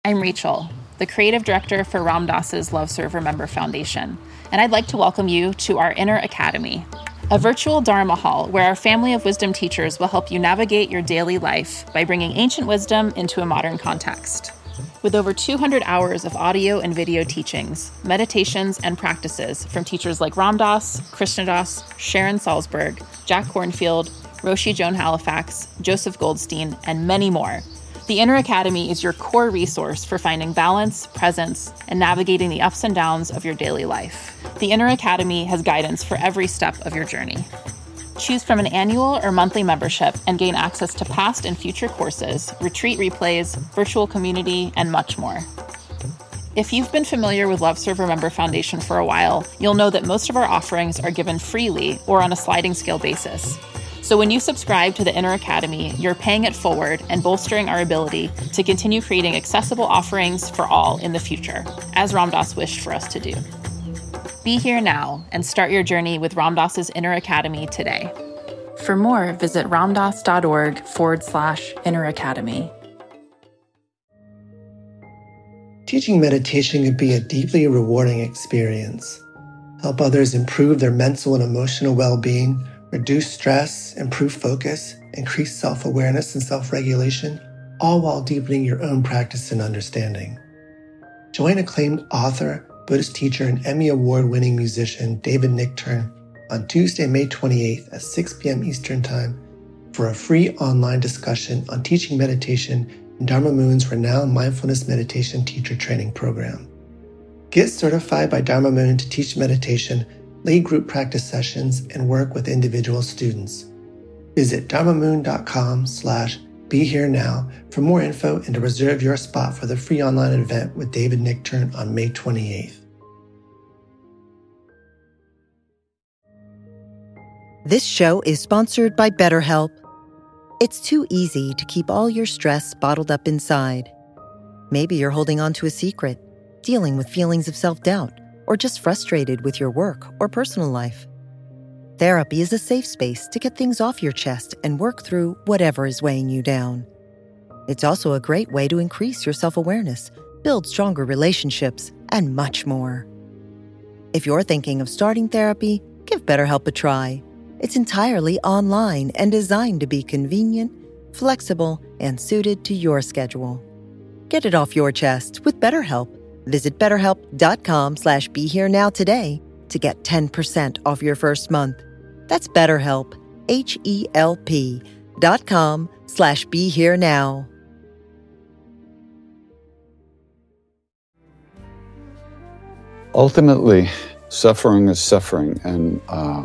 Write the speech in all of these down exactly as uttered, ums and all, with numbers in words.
I'm Rachel, the creative director for Ram Dass's Love Serve Remember Foundation, and I'd like to welcome you to our Inner Academy, a virtual Dharma hall where our family of wisdom teachers will help you navigate your daily life by bringing ancient wisdom into a modern context. With over two hundred hours of audio and video teachings, meditations, and practices from teachers like Ram Dass, Krishna Das, Sharon Salzberg, Jack Kornfield, Roshi Joan Halifax, Joseph Goldstein, and many more, the Inner Academy is your core resource for finding balance, presence, and navigating the ups and downs of your daily life. The Inner Academy has guidance for every step of your journey. Choose from an annual or monthly membership and gain access to past and future courses, retreat replays, virtual community, and much more. If you've been familiar with Love Serve Remember Foundation for a while, you'll know that most of our offerings are given freely or on a sliding scale basis. So when you subscribe to the Inner Academy, you're paying it forward and bolstering our ability to continue creating accessible offerings for all in the future, as Ram Dass wished for us to do. Be here now and start your journey with Ram Dass's Inner Academy today. For more, visit ramdass.org forward slash Inner Academy. Teaching meditation can be a deeply rewarding experience. Help others improve their mental and emotional well-being, reduce stress, improve focus, increase self-awareness and self-regulation, all while deepening your own practice and understanding. Join acclaimed author, Buddhist teacher, and Emmy Award-winning musician David Nichtern on Tuesday, May twenty-eighth at six p.m. Eastern Time for a free online discussion on teaching meditation in Dharma Moon's renowned mindfulness meditation teacher training program. Get certified by Dharma Moon to teach meditation, lead group practice sessions, and work with individual students. Visit dharmamoon.com slash be here now for more info and to reserve your spot for the free online event with David Nichtern on May twenty-eighth. This show is sponsored by BetterHelp. It's too easy to keep all your stress bottled up inside. Maybe you're holding on to a secret, dealing with feelings of self-doubt, or just frustrated with your work or personal life. Therapy is a safe space to get things off your chest and work through whatever is weighing you down. It's also a great way to increase your self-awareness, build stronger relationships, and much more. If you're thinking of starting therapy, give BetterHelp a try. It's entirely online and designed to be convenient, flexible, and suited to your schedule. Get it off your chest with BetterHelp. Visit betterhelp.com slash be here now today to get ten percent off your first month. That's BetterHelp, H-E-L-P dot com slash be here now. Ultimately, suffering is suffering, and uh,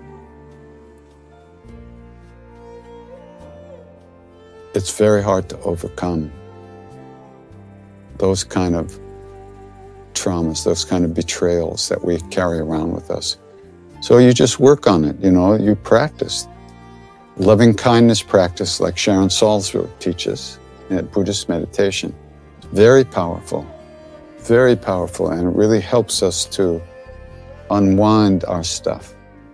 it's very hard to overcome those kind of traumas, those kind of betrayals that we carry around with us. So you just work on it, you know, you practice. Loving kindness practice, like Sharon Salzberg teaches in Buddhist meditation. Very powerful, very powerful, and it really helps us to unwind our stuff.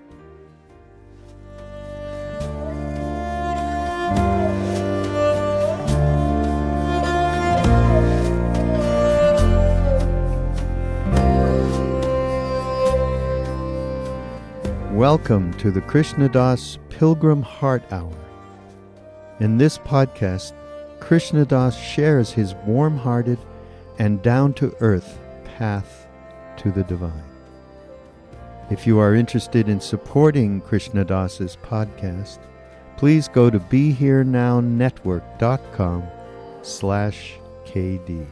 Welcome to the Krishna Das Pilgrim Heart Hour. In this podcast, Krishna Das shares his warm-hearted and down-to-earth path to the divine. If you are interested in supporting Krishna Das's podcast, please go to BeHereNowNetwork.com slash KD.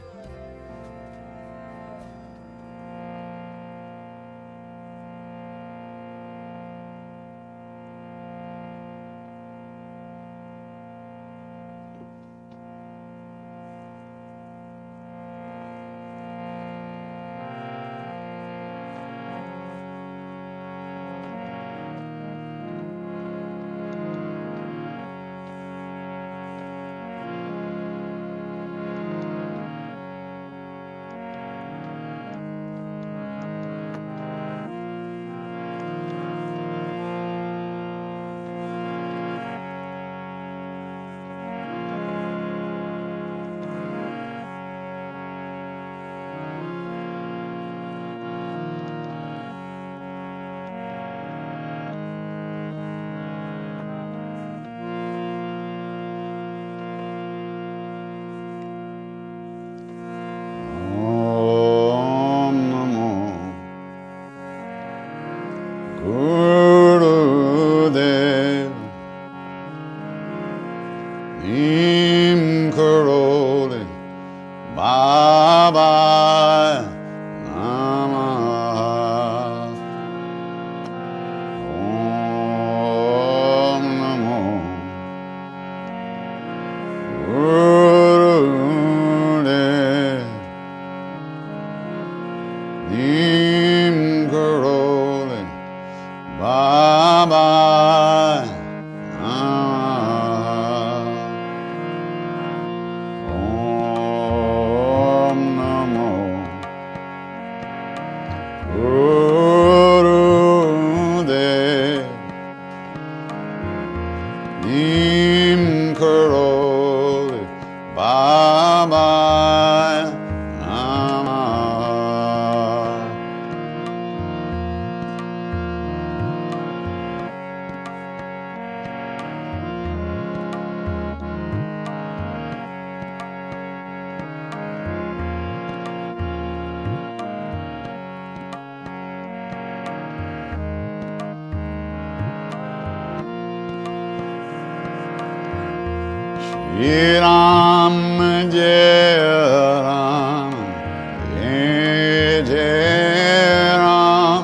Baba Namah. Om Namo Gurudev. Nim Karole Baba Namah. Om Namo Gurudev. Nim Karole Baba Namah. Shri Ram Jai Ram Jai Jai Ram.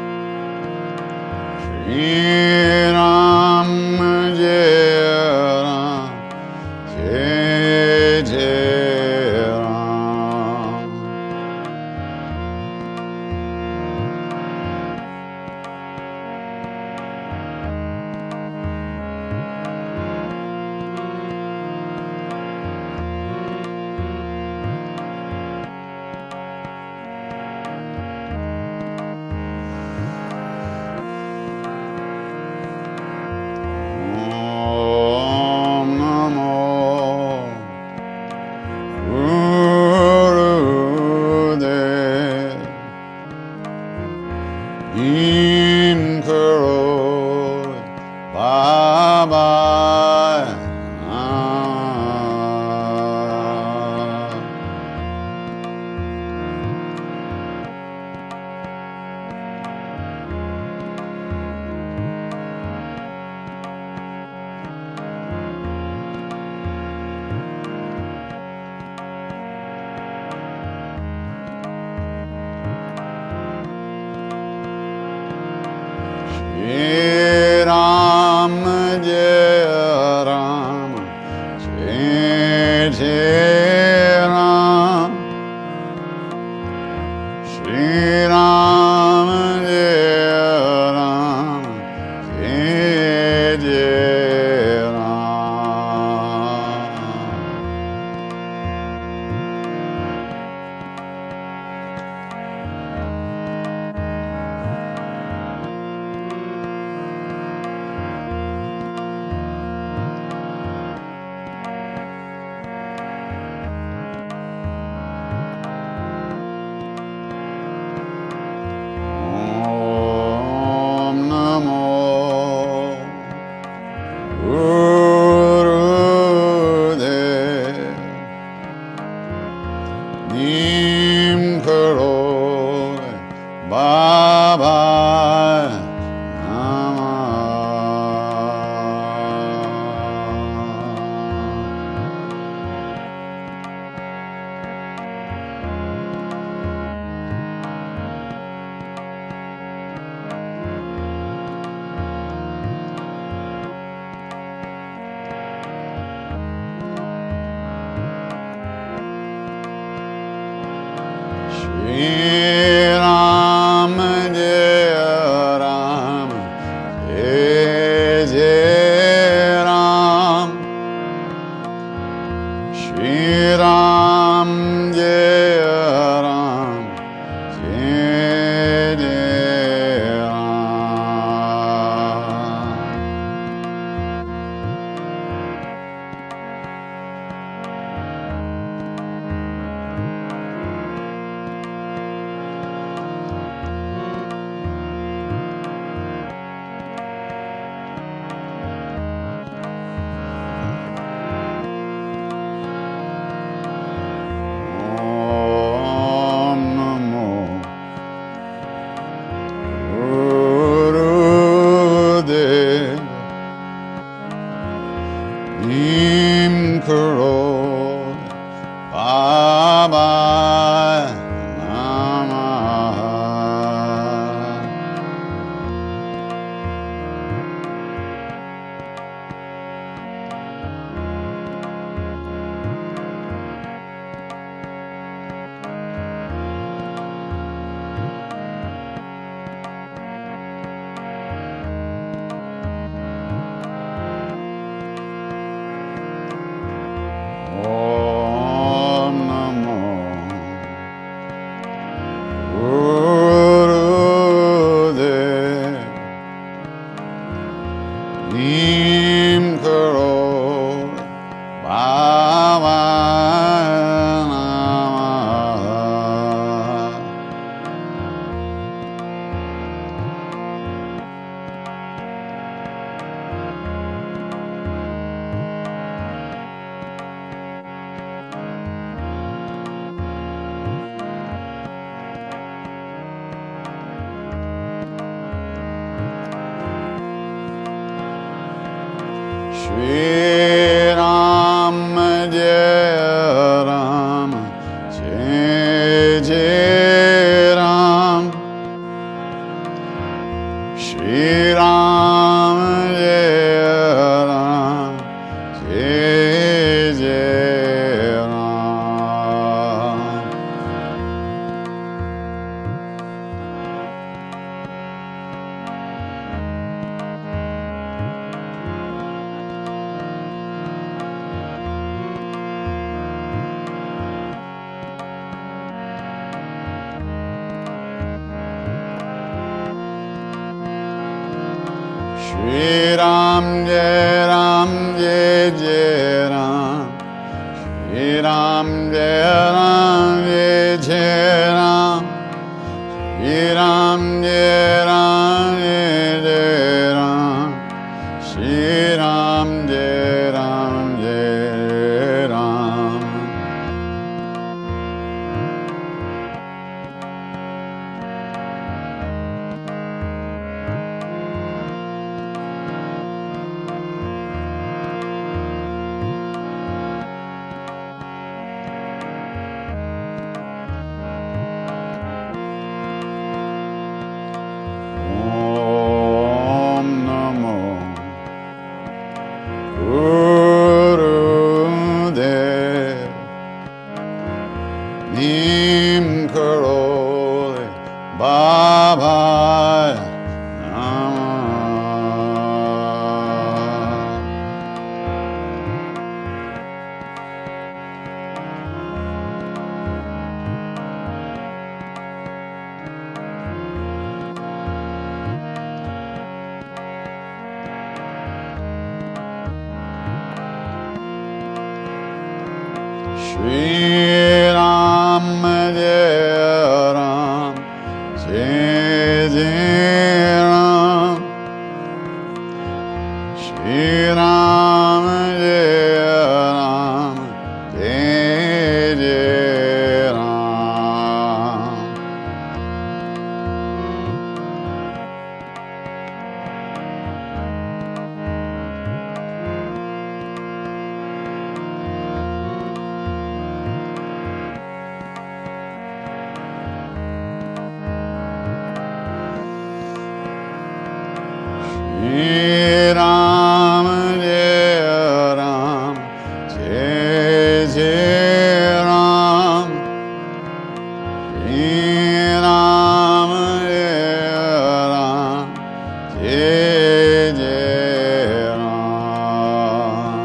Shri Ram Jai Ram Jai Jai Ram. Om Namo Gurudev. Nim Karole Baba Namah. Shri Ram Jai Ram Jai Jai Ram. Shri Ram Jai Ram Jai Jai Ram. Om Namo Gurudev. Nim Karole Baba Shri Ram Jai Ram Jai Jai Ram. Shri Ram Jai Ram Jai Jai Ram. Shri Ram Jai Ram Jai Jai Ram Shri Ram Jai Ram Jai Jai Ram. Shri Ram Jai Ram Jai Jai Ram Shri Ram Jai Ram Jai Jai Ram Shri Ram Jai Ram Jai Jai Ram Shri Ram Jai Ram Jai Ram. Om Namo Gurudev Nim Karoli Baba Namah. Shri Ram Jai Ram Jai Jai Ram Shri Ram Jai Ram Jai Jai Ram. Shri Ram Jai Ram Jai Jai Ram Shri Ram Jai Ram Jai Jai Ram.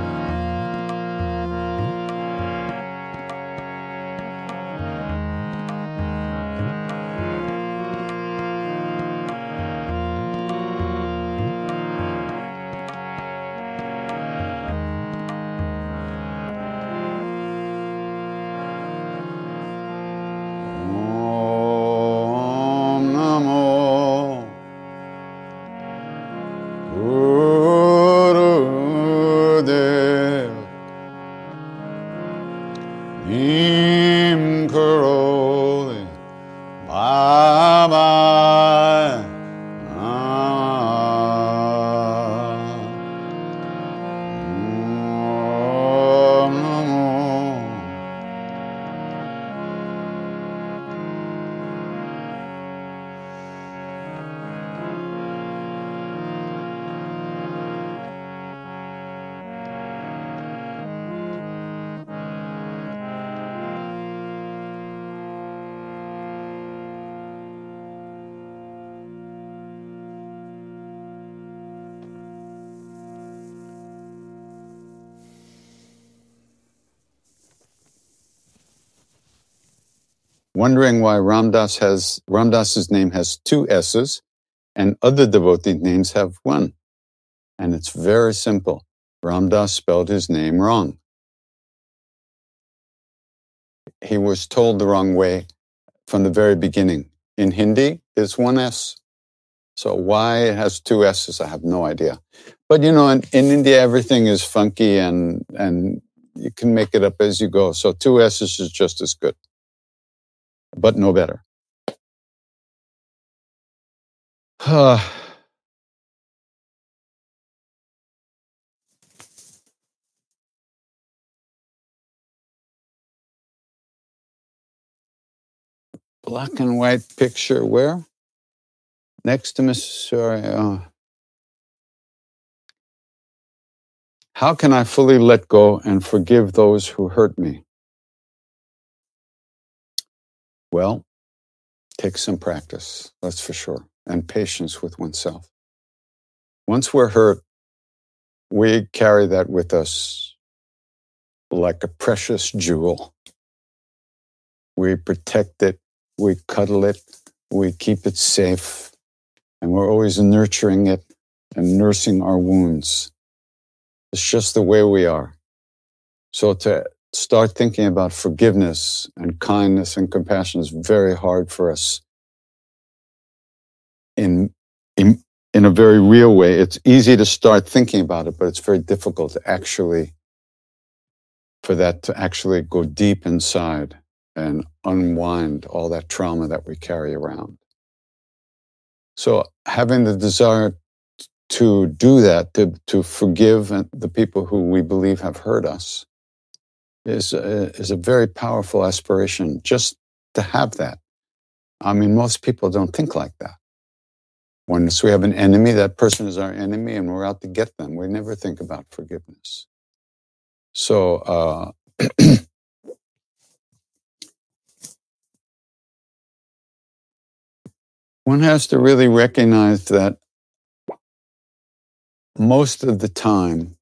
Om Namo Gurudev Nim Karoli Baba Namah. Om Namo Wondering why Ramdas has Ramdas's name has two S's and other devotee names have one. And it's very simple. Ramdas spelled his name wrong. He was told the wrong way from the very beginning. In Hindi, it's one S. So why it has two S's, I have no idea. But you know, in, in India, everything is funky and, and you can make it up as you go. So two S's is just as good, but no better. black and white picture where? Next to Missouri. Uh, how can I fully let go and forgive those who hurt me? Well, take some practice, that's for sure, and patience with oneself. Once we're hurt, we carry that with us like a precious jewel. We protect it, we cuddle it, we keep it safe, and we're always nurturing it and nursing our wounds. It's just the way we are. So to start thinking about forgiveness and kindness and compassion is very hard for us in, in, in a very real way. It's easy to start thinking about it, but it's very difficult to actually, for that to actually go deep inside and unwind all that trauma that we carry around. So having the desire to do that, to, to forgive the people who we believe have hurt us, is a, is a very powerful aspiration, just to have that. I mean, most people don't think like that. Once we have an enemy, that person is our enemy and we're out to get them. We never think about forgiveness. So, uh, one has to really recognize that most of the time,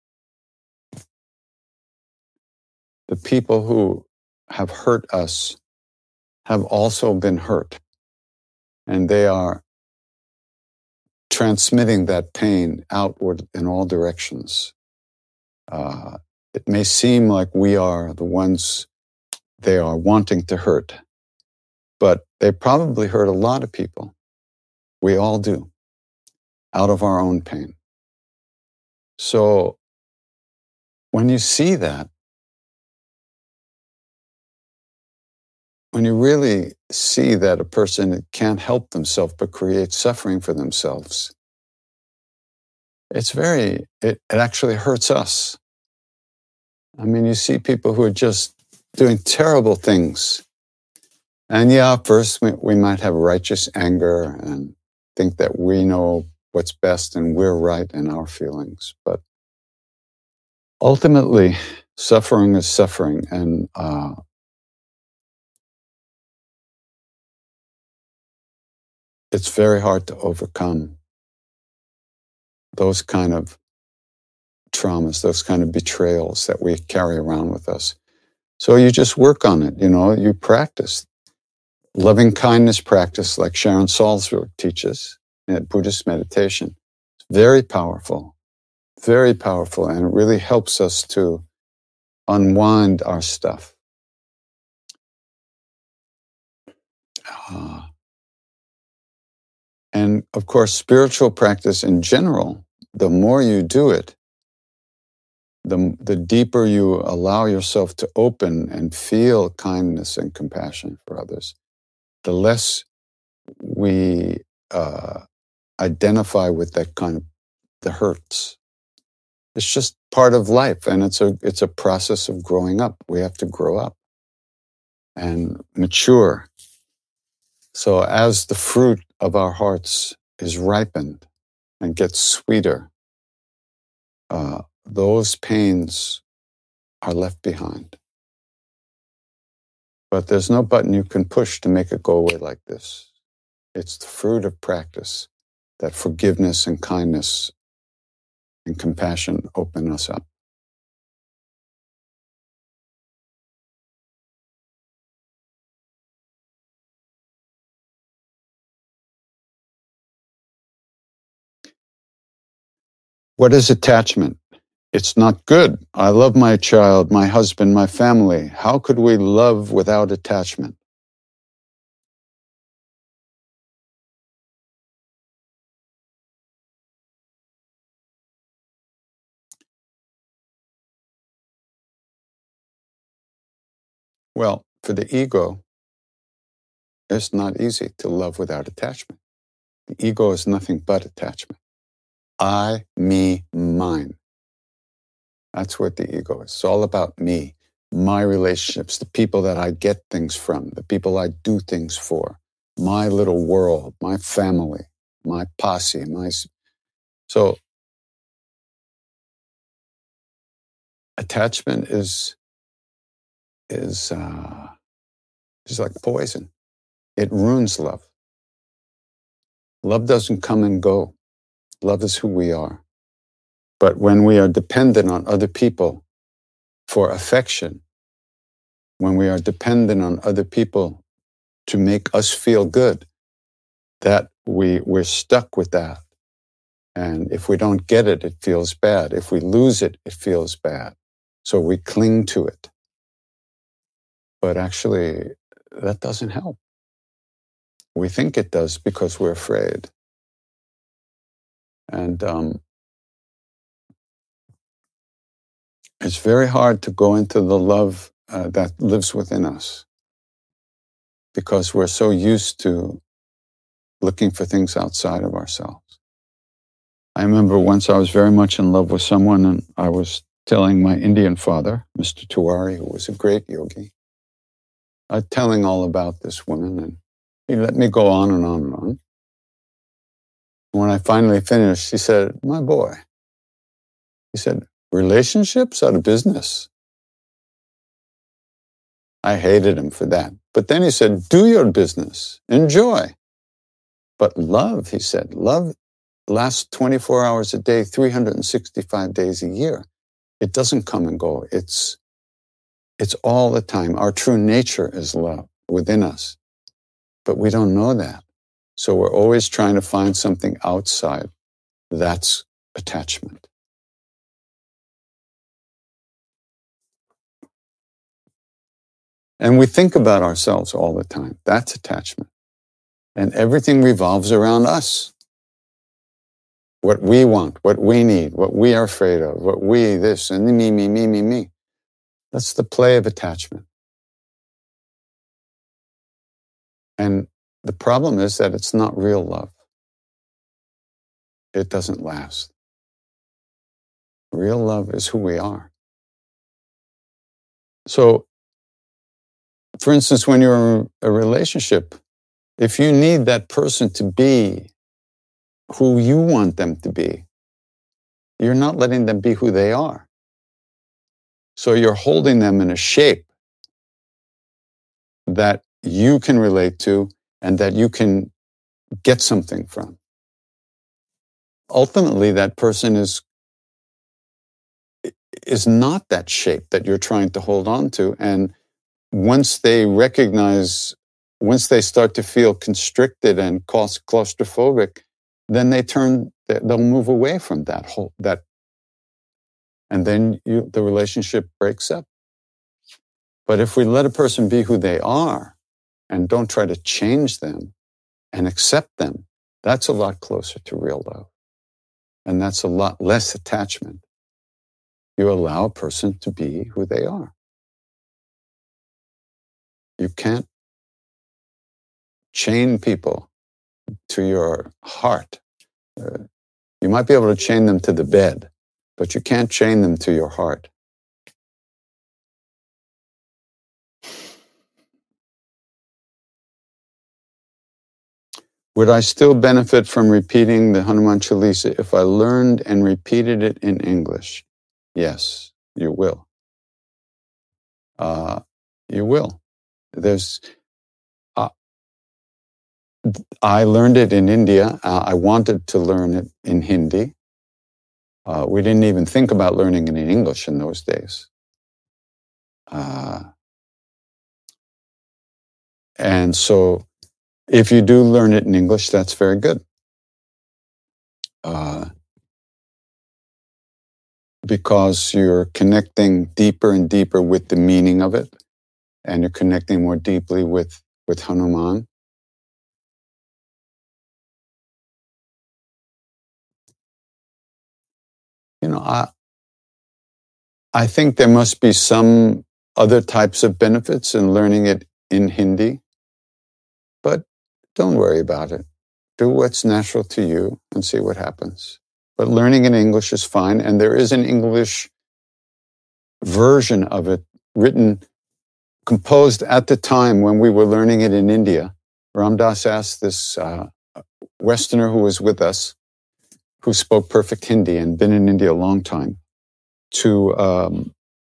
the people who have hurt us have also been hurt. And they are transmitting that pain outward in all directions. Uh, it may seem like we are the ones they are wanting to hurt, but they probably hurt a lot of people. We all do, out of our own pain. So when you see that, when you really see that a person can't help themselves but create suffering for themselves, it's very, it, it actually hurts us. I mean, you see people who are just doing terrible things. And yeah, first we, we might have righteous anger and think that we know what's best and we're right in our feelings. But ultimately, suffering is suffering. And uh, it's very hard to overcome those kind of traumas, those kind of betrayals that we carry around with us. So you just work on it, you know, you practice. Loving kindness practice, like Sharon Salzberg teaches in Buddhist meditation. It's very powerful, very powerful, and it really helps us to unwind our stuff. Uh, and of course, spiritual practice in general, the more you do it, the, the deeper you allow yourself to open and feel kindness and compassion for others, the less we uh, identify with that kind of the hurts. It's just part of life, and it's a it's a process of growing up. We have to grow up and mature. So as the fruit of our hearts is ripened and gets sweeter, uh, those pains are left behind. But there's no button you can push to make it go away like this. It's the fruit of practice that forgiveness and kindness and compassion open us up. What is attachment? It's not good. I love my child, my husband, my family. How could we love without attachment? Well, for the ego, it's not easy to love without attachment. The ego is nothing but attachment. I, me, mine. That's what the ego is. It's all about me. my relationships, the people that I get things from, the people I do things for, my little world, my family, my posse, my... So attachment is, is, uh, is like poison. It ruins love. Love doesn't come and go. Love is who we are. But when we are dependent on other people for affection, when we are dependent on other people to make us feel good, that we, we're stuck with that. And if we don't get it, it feels bad. If we lose it, it feels bad. So we cling to it. But actually, that doesn't help. We think it does because we're afraid. And um, it's very hard to go into the love uh, that lives within us because we're so used to looking for things outside of ourselves. I remember once I was very much in love with someone, and I was telling my Indian father, Mister Tiwari, who was a great yogi, I was telling all about this woman, and he let me go on and on and on. When I finally finished, he said, "My boy," he said, "relationships are the business." I hated him for that. But then he said, "Do your business, enjoy." But love, he said, love lasts twenty-four hours a day, three hundred sixty-five days a year. It doesn't come and go. It's, it's all the time. Our true nature is love within us. But we don't know that. So we're always trying to find something outside. That's attachment. And we think about ourselves all the time. That's attachment. And everything revolves around us. What we want, what we need, what we are afraid of, what we, this, and me, me, me, me, me. That's the play of attachment. And the problem is that it's not real love. It doesn't last. Real love is who we are. So, for instance, when you're in a relationship, if you need that person to be who you want them to be, you're not letting them be who they are. So you're holding them in a shape that you can relate to and that you can get something from. Ultimately, that person is, is not that shape that you're trying to hold on to. And once they recognize, once they start to feel constricted and claustrophobic, then they turn, they'll move away from that whole, that, and then you, the relationship breaks up. But if we let a person be who they are and don't try to change them and accept them, that's a lot closer to real love. And that's a lot less attachment. You allow a person to be who they are. You can't chain people to your heart. Uh, you might be able to chain them to the bed, but you can't chain them to your heart. Would I still benefit from repeating the Hanuman Chalisa if I learned and repeated it in English? Yes, you will. Uh, you will. There's, uh, I learned it in India. Uh, I wanted to learn it in Hindi. Uh, we didn't even think about learning it in English in those days. Uh, and so if you do learn it in English, that's very good. Uh, because you're connecting deeper and deeper with the meaning of it, and you're connecting more deeply with, with Hanuman. You know, I, I think there must be some other types of benefits in learning it in Hindi, but don't worry about it. Do what's natural to you and see what happens. But learning in English is fine, and there is an English version of it written, composed at the time when we were learning it in India. Ram Dass asked this uh, Westerner who was with us, who spoke perfect Hindi and been in India a long time, to um,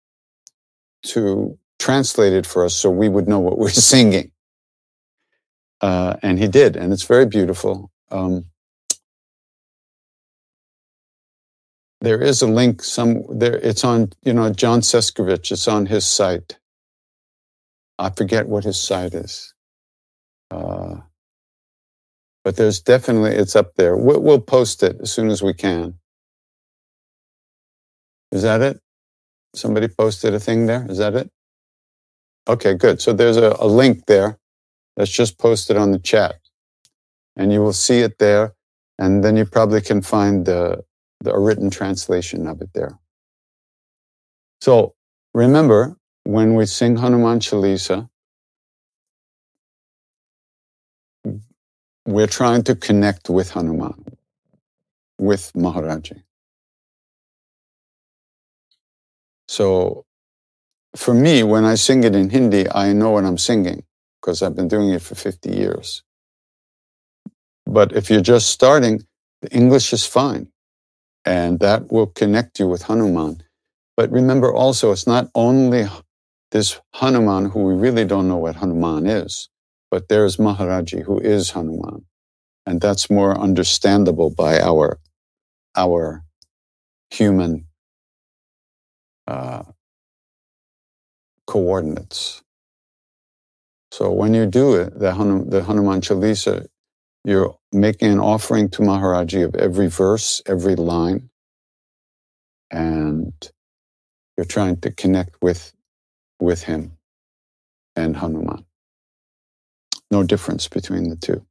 to translate it for us so we would know what we were singing. Uh, and he did, and it's very beautiful. Um, there is a link some there. It's on, you know, John Seskovich. It's on his site. I forget what his site is, uh, but there's definitely, it's up there. We'll, we'll post it as soon as we can. Is that it? Somebody posted a thing there. Is that it? Okay, good. So there's a, a link there that's just posted on the chat, and you will see it there, and then you probably can find the, the a written translation of it there. So remember, when we sing Hanuman Chalisa, we're trying to connect with Hanuman, with Maharaji. So for me, when I sing it in Hindi, I know what I'm singing because I've been doing it for fifty years. But if you're just starting, the English is fine, and that will connect you with Hanuman. But remember also, it's not only this Hanuman who we really don't know what Hanuman is, but there's Maharaji who is Hanuman. And that's more understandable by our, our human uh, coordinates. So when you do it, the, Hanum, the Hanuman Chalisa, you're making an offering to Maharaji of every verse, every line, and you're trying to connect with, with him and Hanuman. No difference between the two.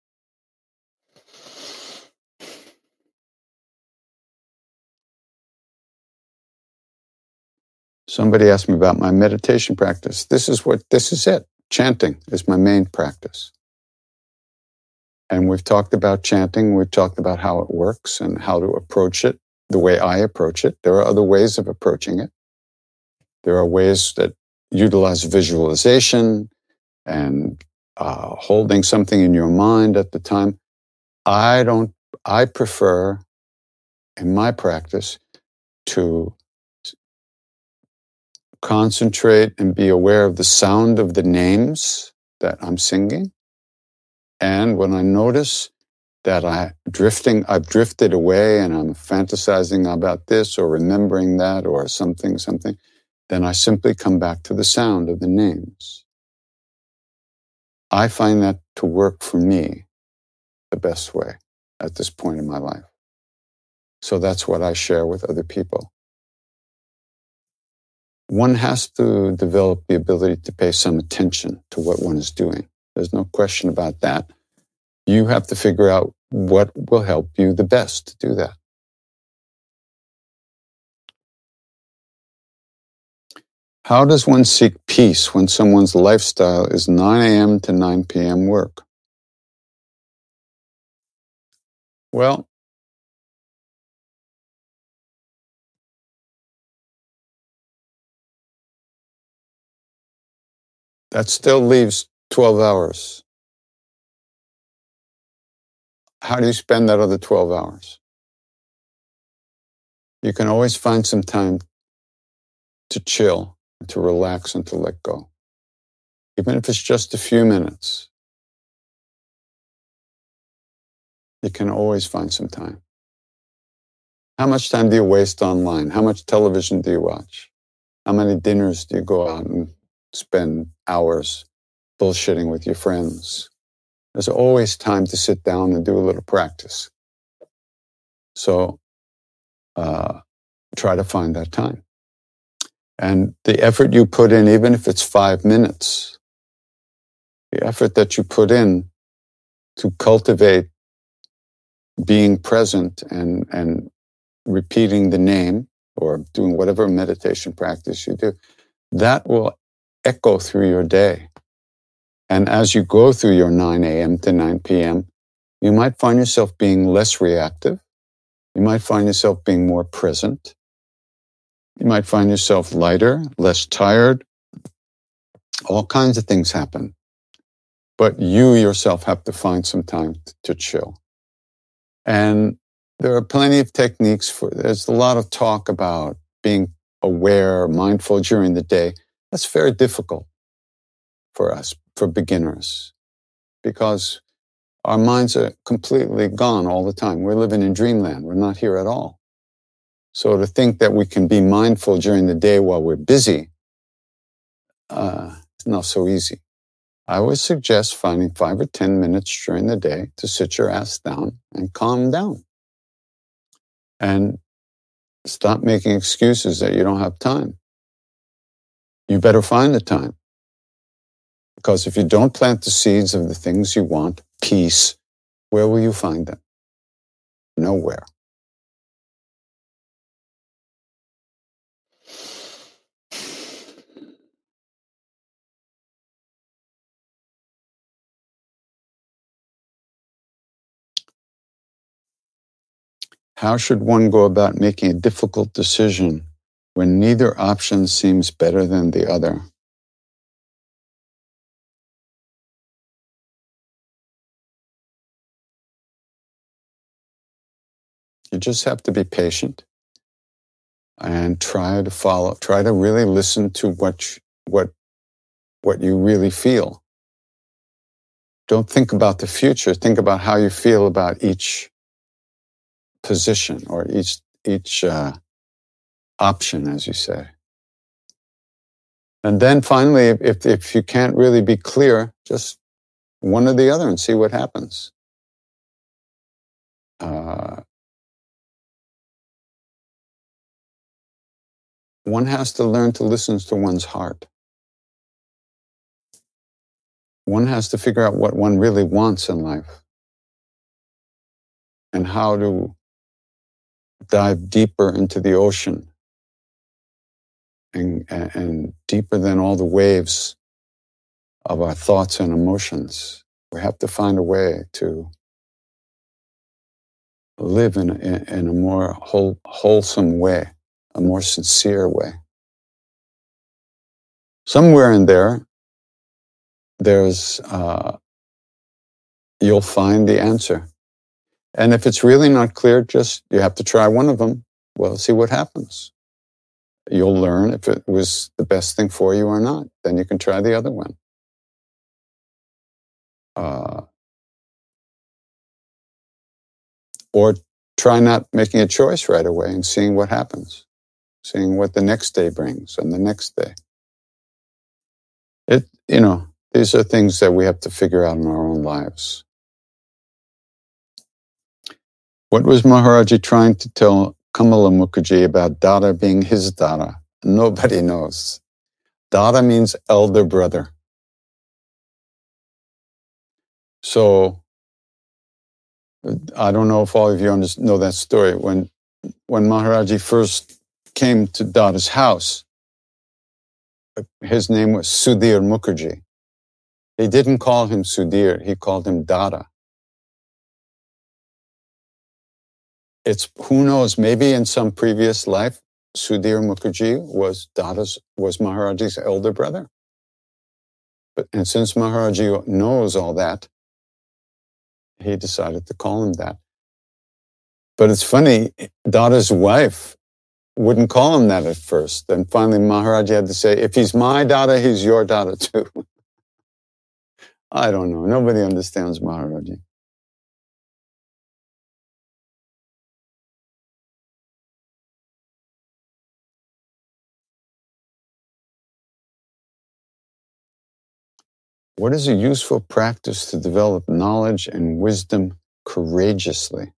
Somebody asked me about my meditation practice. This is what, this is it. Chanting is my main practice. And we've talked about chanting. We've talked about how it works and how to approach it, the way I approach it. There are other ways of approaching it. There are ways that utilize visualization and uh, holding something in your mind at the time. I don't, I prefer in my practice to concentrate and be aware of the sound of the names that I'm singing. And when I notice that I drifting, I've drifted away and I'm fantasizing about this or remembering that or something, something, then I simply come back to the sound of the names. I find that to work for me the best way at this point in my life. So that's what I share with other people. One has to develop the ability to pay some attention to what one is doing. There's no question about that. You have to figure out what will help you the best to do that. How does one seek peace when someone's lifestyle is nine a.m. to nine p.m. work? Well, that still leaves twelve hours. How do you spend that other twelve hours? You can always find some time to chill, to relax, and to let go. Even if it's just a few minutes, you can always find some time. How much time do you waste online? How much television do you watch? How many dinners do you go out and spend hours bullshitting with your friends? There's always time to sit down and do a little practice. So uh, try to find that time. And the effort you put in, even if it's five minutes, the effort that you put in to cultivate being present and, and repeating the name or doing whatever meditation practice you do, that will echo through your day. And as you go through your nine a.m. to nine p.m., you might find yourself being less reactive. You might find yourself being more present. You might find yourself lighter, less tired. All kinds of things happen. But you yourself have to find some time to chill. And there are plenty of techniques for, there's a lot of talk about being aware, mindful during the day. That's very difficult for us, for beginners, because our minds are completely gone all the time. We're living in dreamland. We're not here at all. So to think that we can be mindful during the day while we're busy, uh, it's not so easy. I would suggest finding five or ten minutes during the day to sit your ass down and calm down. And stop making excuses that you don't have time. You better find the time. Because if you don't plant the seeds of the things you want, peace, where will you find them? Nowhere. How should one go about making a difficult decision when neither option seems better than the other? You just have to be patient and try to follow, try to really listen to what, what, what you really feel. Don't think about the future. Think about how you feel about each position or each, each uh, option, as you say. And then finally, if, if you can't really be clear, just one or the other and see what happens. Uh, one has to learn to listen to one's heart. One has to figure out what one really wants in life and how to dive deeper into the ocean and, and deeper than all the waves of our thoughts and emotions. We have to find a way to live in a, in a more whole, wholesome way, a more sincere way. Somewhere in there, there's, uh, you'll find the answer. And if it's really not clear, just, you have to try one of them. Well, see what happens. You'll learn if it was the best thing for you or not. Then you can try the other one. Uh, or try not making a choice right away and seeing what happens. Seeing what the next day brings and the next day. It, you know, these are things that we have to figure out in our own lives. What was Maharaji trying to tell Kamala Mukherjee about Dada being his Dada? Nobody knows. Dada means elder brother. So, I don't know if all of you know that story. When, when Maharaji first came to Dada's house, his name was Sudhir Mukherjee. He didn't call him Sudhir, he called him Dada. It's, who knows, maybe in some previous life, Sudhir Mukherjee was Dada's, was Maharaji's elder brother. But, and since Maharaji knows all that, he decided to call him that. But it's funny, Dada's wife wouldn't call him that at first. And finally Maharaji had to say, if he's my Dada, he's your Dada too. I don't know. Nobody understands Maharaji. What is a useful practice to develop knowledge and wisdom courageously?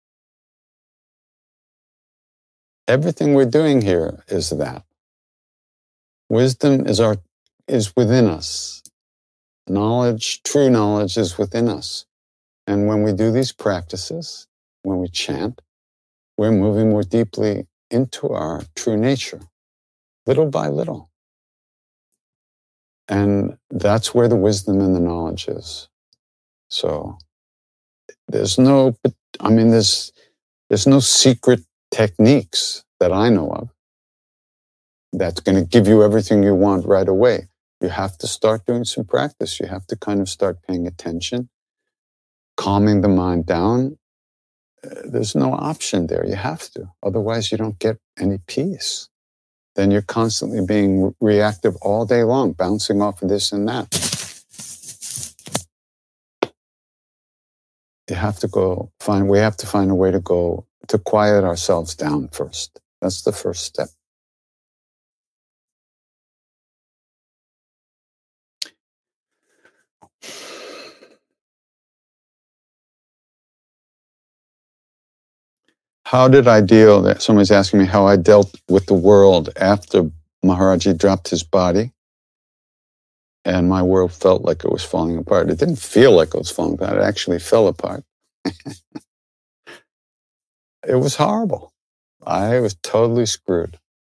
Everything we're doing here is that. Wisdom is our is within us. Knowledge, true knowledge is within us. And when we do these practices, when we chant, we're moving more deeply into our true nature, little by little. And that's where the wisdom and the knowledge is. So there's no, I mean, there's, there's no secret techniques that I know of. that's going to give you everything you want right away. You have to start doing some practice. You have to kind of start paying attention, calming the mind down. Uh, there's no option there. You have to. Otherwise, you don't get any peace. Then you're constantly being re- reactive all day long, bouncing off of this and that. You have to go find, we have to find a way to go, to quiet ourselves down first. That's the first step. How did I deal, somebody's asking me how I dealt with the world after Maharaji dropped his body and my world felt like it was falling apart. It didn't feel like it was falling apart. It actually fell apart. It was horrible. I was totally screwed.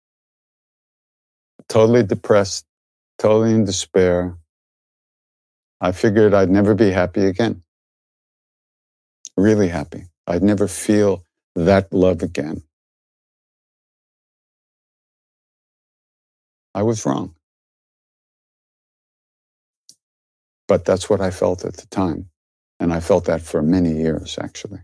Totally depressed, totally in despair. I figured I'd never be happy again. Really happy. I'd never feel that love again. I was wrong. But that's what I felt at the time. And I felt that for many years, actually.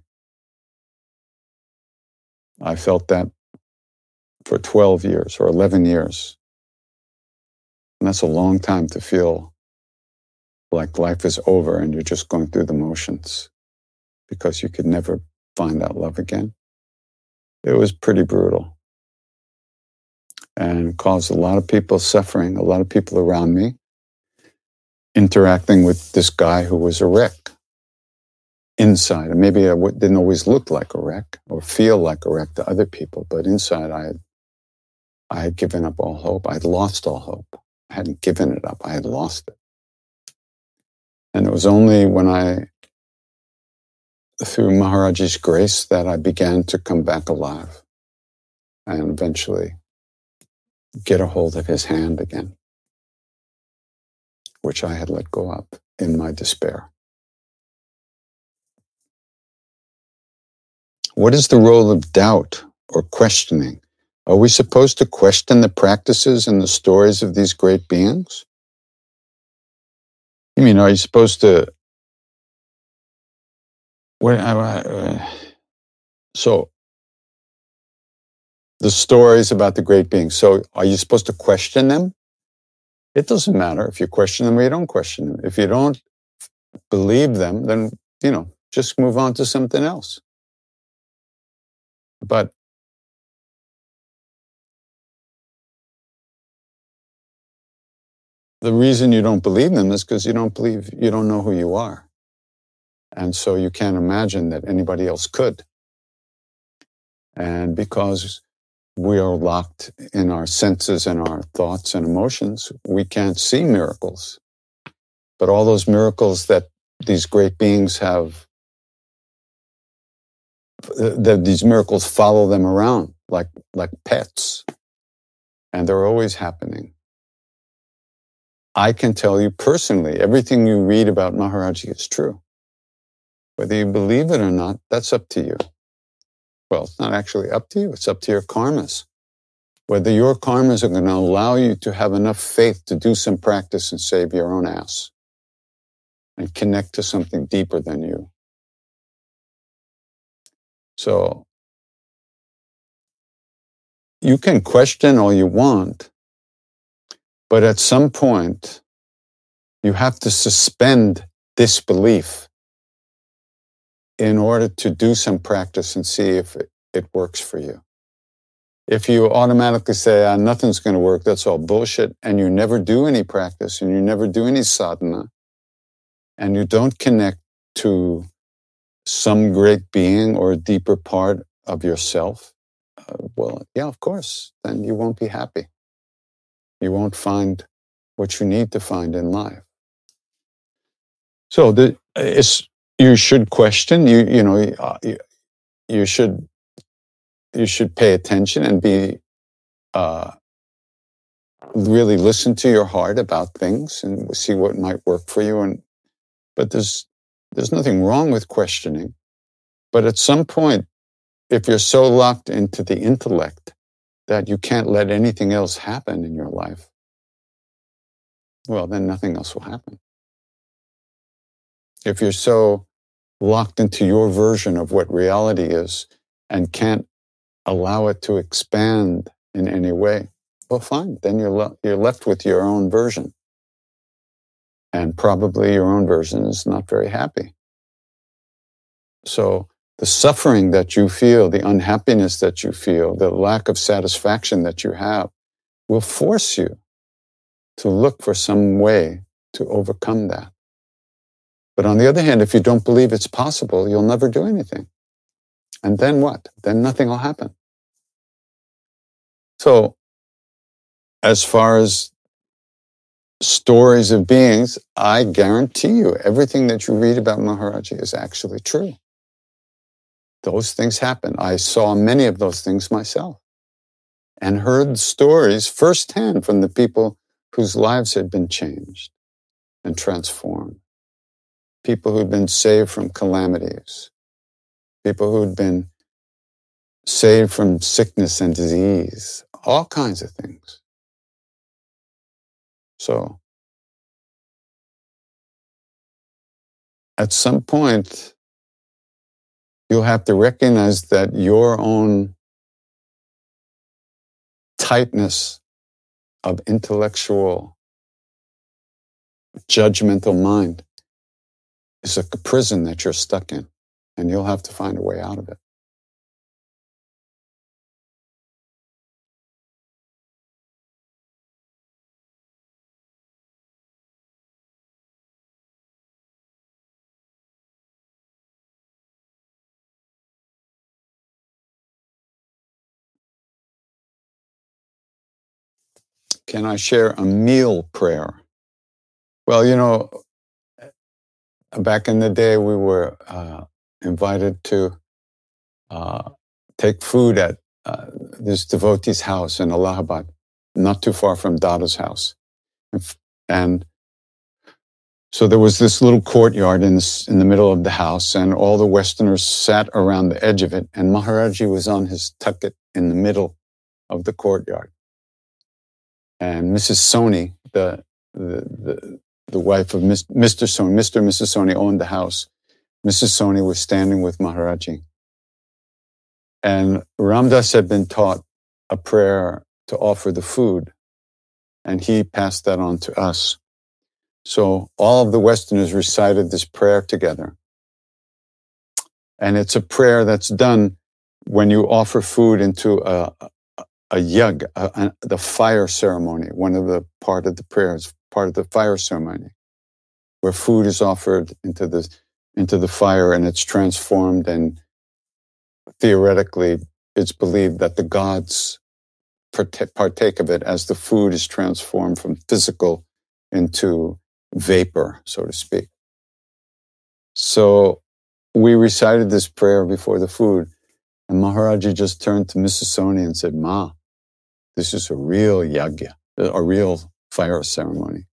I felt that for twelve years or eleven years. And that's a long time to feel like life is over and you're just going through the motions because you could never find that love again. It was pretty brutal and caused a lot of people suffering, a lot of people around me interacting with this guy who was a wreck inside. And maybe I w- didn't always look like a wreck or feel like a wreck to other people, but inside I had, I had given up all hope. I had lost all hope. I hadn't given it up. I had lost it. And it was only when I, through Maharaji's grace, that I began to come back alive and eventually get a hold of his hand again, which I had let go of in my despair. What is the role of doubt or questioning? Are we supposed to question the practices and the stories of these great beings? You mean, are you supposed to... What, uh, so, the stories about the great beings. So, are you supposed to question them? It doesn't matter if you question them or you don't question them. If you don't believe them, then, you know, just move on to something else. But the reason you don't believe them is because you don't believe, you don't know who you are. And so you can't imagine that anybody else could. And because we are locked in our senses and our thoughts and emotions, we can't see miracles. But all those miracles that these great beings have, that these miracles follow them around like, like pets. And they're always happening. I can tell you personally, everything you read about Maharaji is true. Whether you believe it or not, that's up to you. Well, it's not actually up to you. It's up to your karmas. Whether your karmas are going to allow you to have enough faith to do some practice and save your own ass and connect to something deeper than you. So you can question all you want, but at some point, you have to suspend disbelief in order to do some practice and see if it, it works for you. If you automatically say, ah, nothing's going to work, that's all bullshit, and you never do any practice and you never do any sadhana, and you don't connect to some great being or a deeper part of yourself, uh, well, yeah, of course, then you won't be happy. You won't find what you need to find in life. So the, it's, you should question, you, you know, uh, you, you should, you should pay attention and be, uh, really listen to your heart about things and see what might work for you. And, but there's, there's nothing wrong with questioning. But at some point, if you're so locked into the intellect that you can't let anything else happen in your life, well, then nothing else will happen. If you're so locked into your version of what reality is and can't allow it to expand in any way, well, fine, then you're, le- you're left with your own version. And probably your own version is not very happy. So the suffering that you feel, the unhappiness that you feel, the lack of satisfaction that you have will force you to look for some way to overcome that. But on the other hand, if you don't believe it's possible, you'll never do anything. And then what? Then nothing will happen. So, as far as stories of beings, I guarantee you everything that you read about Maharaji is actually true. Those things happen. I saw many of those things myself and heard stories firsthand from the people whose lives had been changed and transformed. People who'd been saved from calamities. People who'd been saved from sickness and disease. All kinds of things. So, at some point, you'll have to recognize that your own tightness of intellectual, judgmental mind is a prison that you're stuck in, and you'll have to find a way out of it. Can I share a meal prayer? Well, you know, back in the day, we were uh, invited to uh, take food at uh, this devotee's house in Allahabad, not too far from Dada's house. And so there was this little courtyard in, this, in the middle of the house, and all the Westerners sat around the edge of it, and Maharaji was on his tucket in the middle of the courtyard. And Missus Soni, the, the, the, the wife of Mister Soni, Mister and Missus Soni owned the house. Missus Soni was standing with Maharaji. And Ram Dass had been taught a prayer to offer the food, and he passed that on to us. So all of the Westerners recited this prayer together. And it's a prayer that's done when you offer food into a, a, a yug, a, a, the fire ceremony, one of the part of the prayers, part of the fire ceremony, where food is offered into the, into the fire and it's transformed, and theoretically it's believed that the gods partake of it as the food is transformed from physical into vapor, so to speak. So we recited this prayer before the food, and Maharaji just turned to Missus Soni and said, "Ma, this is a real yagya, a real fire ceremony."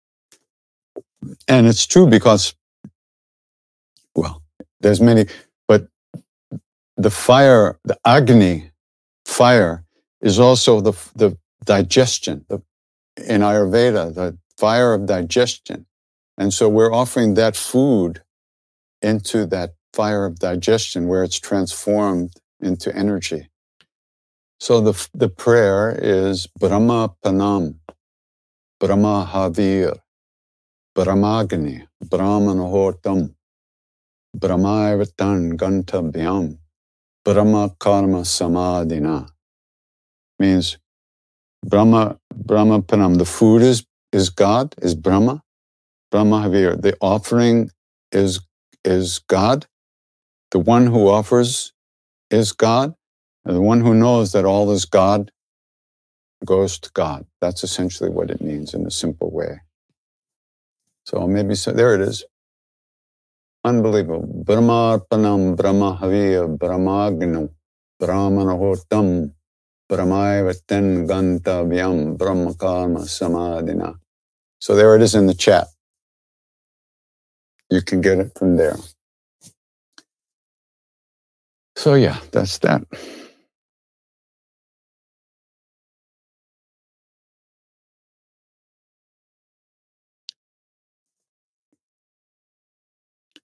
And it's true because, well, there's many, but the fire, the Agni fire, is also the, the digestion, the, in Ayurveda, the fire of digestion. And so we're offering that food into that fire of digestion where it's transformed into energy. So the, the prayer is Brahma Panam, Brahma Havir, Brahmagni, Brahmanahortam, Brahmaivratan Gantabhyam, Brahma Karma Samadhina. Means Brahma, Brahma Panam, the food is, is God, is Brahma. Brahma Havir, the offering is, is God. The one who offers is God. And the one who knows that all is God goes to God. That's essentially what it means in a simple way. So maybe, so there it is. Unbelievable. Brahma Panam, Brahma Havir, Brahmagnu, Brahmanahortam, Brahmaivaten Gantavyam, Brahma Karma Samadhina. So there it is in the chat. You can get it from there. So yeah, that's that.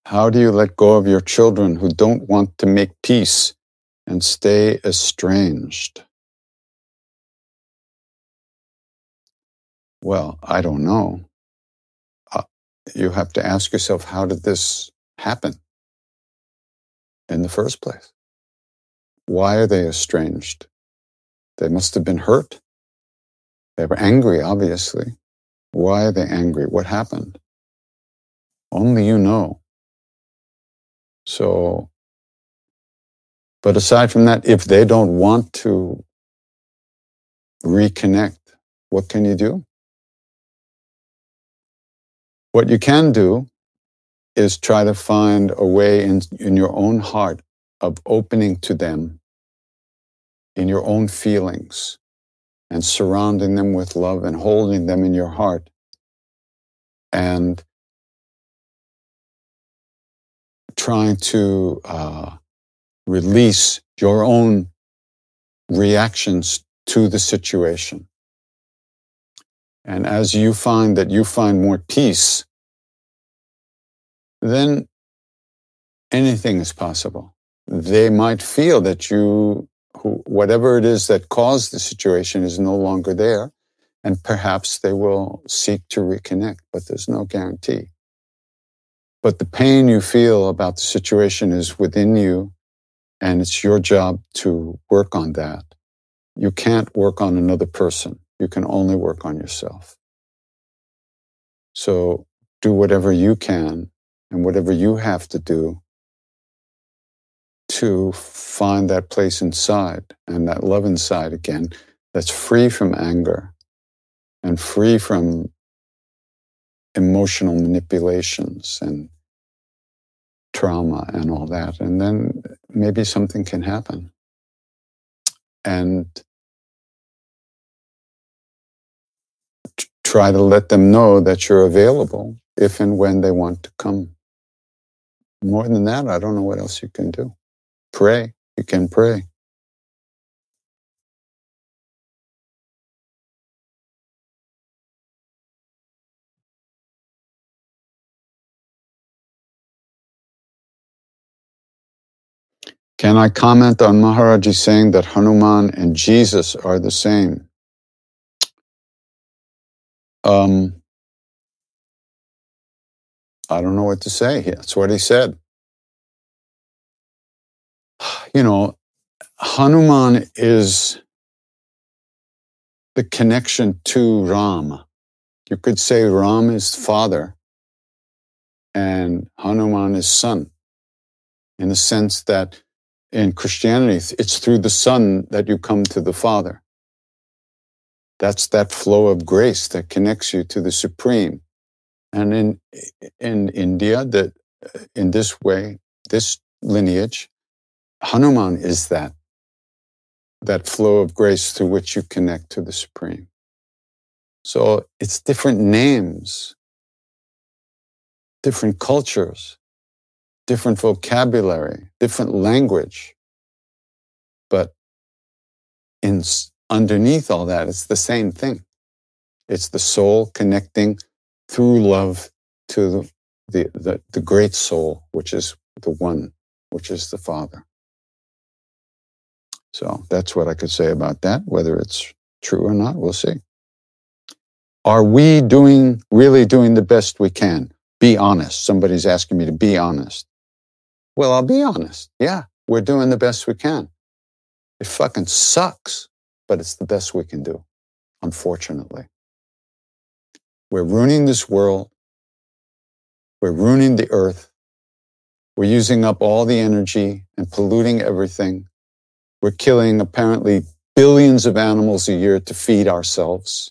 How do you let go of your children who don't want to make peace and stay estranged? Well, I don't know. Uh, you have to ask yourself, how did this happen in the first place? Why are they estranged? They must have been hurt. They were angry, obviously. Why are they angry? What happened? Only you know. So, but aside from that, if they don't want to reconnect, what can you do? What you can do is try to find a way in, in your own heart of opening to them in your own feelings and surrounding them with love and holding them in your heart and trying to uh, release your own reactions to the situation. And as you find that you find more peace, then anything is possible. They might feel that you, who, whatever it is that caused the situation is no longer there, and perhaps they will seek to reconnect, but there's no guarantee. But the pain you feel about the situation is within you, and it's your job to work on that. You can't work on another person. You can only work on yourself. So do whatever you can and whatever you have to do to find that place inside and that love inside again that's free from anger and free from emotional manipulations and trauma and all that. And then maybe something can happen. And t- try to let them know that you're available if and when they want to come. More than that, I don't know what else you can do. Pray. You can pray. Can I comment on Maharaji saying that Hanuman and Jesus are the same? Um, I don't know what to say. That's what he said. You know, Hanuman is the connection to Ram. You could say Ram is father and Hanuman is son, in the sense that in Christianity, it's through the Son that you come to the Father. That's that flow of grace that connects you to the Supreme. And in in India, that in this way, this lineage, Hanuman is that that flow of grace through which you connect to the Supreme. So it's different names, different cultures, different vocabulary, different language. But in, underneath all that, it's the same thing. It's the soul connecting through love to the, the, the great soul, which is the one, which is the Father. So that's what I could say about that. Whether it's true or not, we'll see. Are we doing, really doing the best we can? Be honest. Somebody's asking me to be honest. Well, I'll be honest. Yeah, we're doing the best we can. It fucking sucks, but it's the best we can do, unfortunately. We're ruining this world. We're ruining the earth. We're using up all the energy and polluting everything. We're killing apparently billions of animals a year to feed ourselves,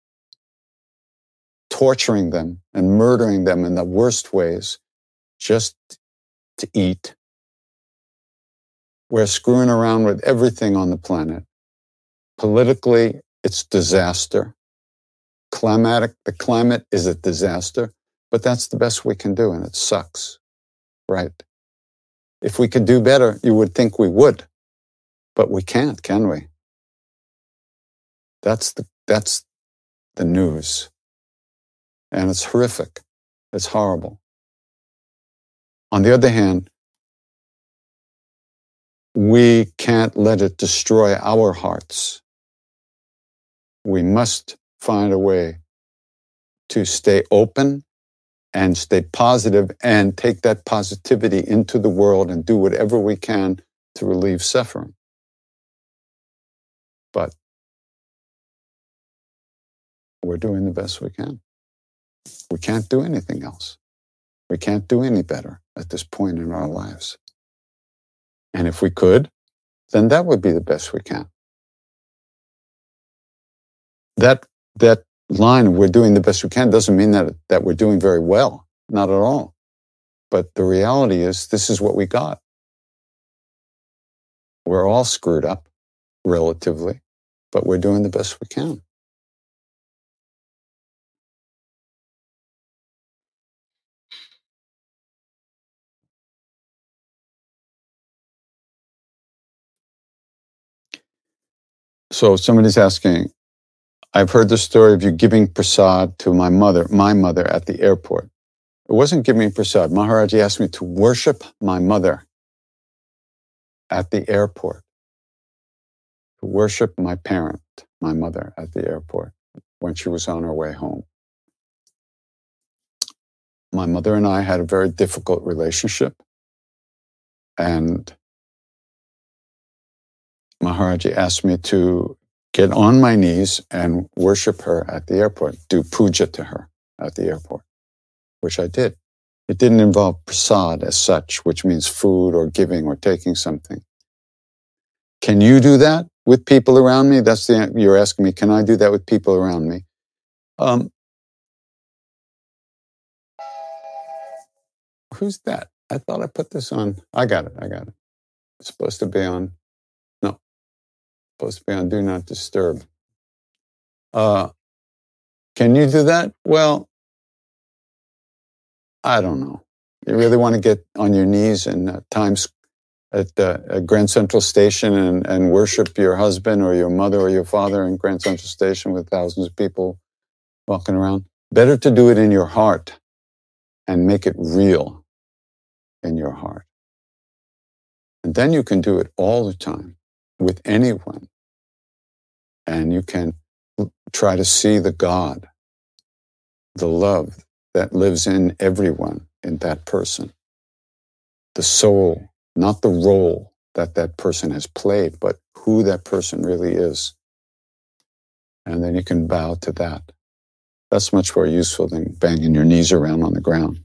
torturing them and murdering them in the worst ways just to eat. We're screwing around with everything on the planet. Politically, it's disaster. Climatic, the climate is a disaster, but that's the best we can do, and it sucks, right? If we could do better, you would think we would, but we can't, can we? That's the, that's the news. And it's horrific. It's horrible. On the other hand, we can't let it destroy our hearts. We must find a way to stay open and stay positive and take that positivity into the world and do whatever we can to relieve suffering. But we're doing the best we can. We can't do anything else. We can't do any better at this point in our lives. And if we could, then that would be the best we can. That that line, we're doing the best we can, doesn't mean that, that we're doing very well. Not at all. But the reality is, this is what we got. We're all screwed up, relatively, but we're doing the best we can. So somebody's asking, I've heard the story of you giving prasad to my mother, my mother at the airport. It wasn't giving prasad. Maharaji asked me to worship my mother at the airport. To worship my parent, my mother, at the airport when she was on her way home. My mother and I had a very difficult relationship. And Maharaji asked me to get on my knees and worship her at the airport, do puja to her at the airport, which I did. It didn't involve prasad as such, which means food or giving or taking something. Can you do that with people around me? That's the, you're asking me, can I do that with people around me? Um, who's that? I thought I put this on. I got it, I got it. It's supposed to be on, no, supposed to be on Do Not Disturb. Uh, can you do that? Well, I don't know. You really want to get on your knees in uh, Times at uh, at Grand Central Station and, and worship your husband or your mother or your father in Grand Central Station with thousands of people walking around? Better to do it in your heart and make it real in your heart. And then you can do it all the time with anyone. And you can try to see the God, the love that lives in everyone, in that person. The soul, not the role that that person has played, but who that person really is. And then you can bow to that. That's much more useful than banging your knees around on the ground.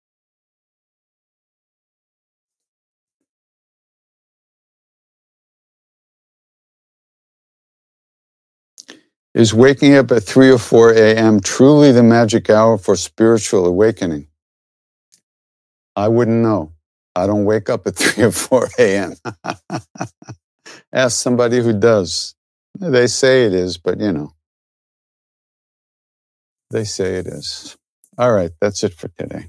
Is waking up at three or four a.m. truly the magic hour for spiritual awakening? I wouldn't know. I don't wake up at three or four a.m. Ask somebody who does. They say it is, but you know. They say it is. All right, that's it for today.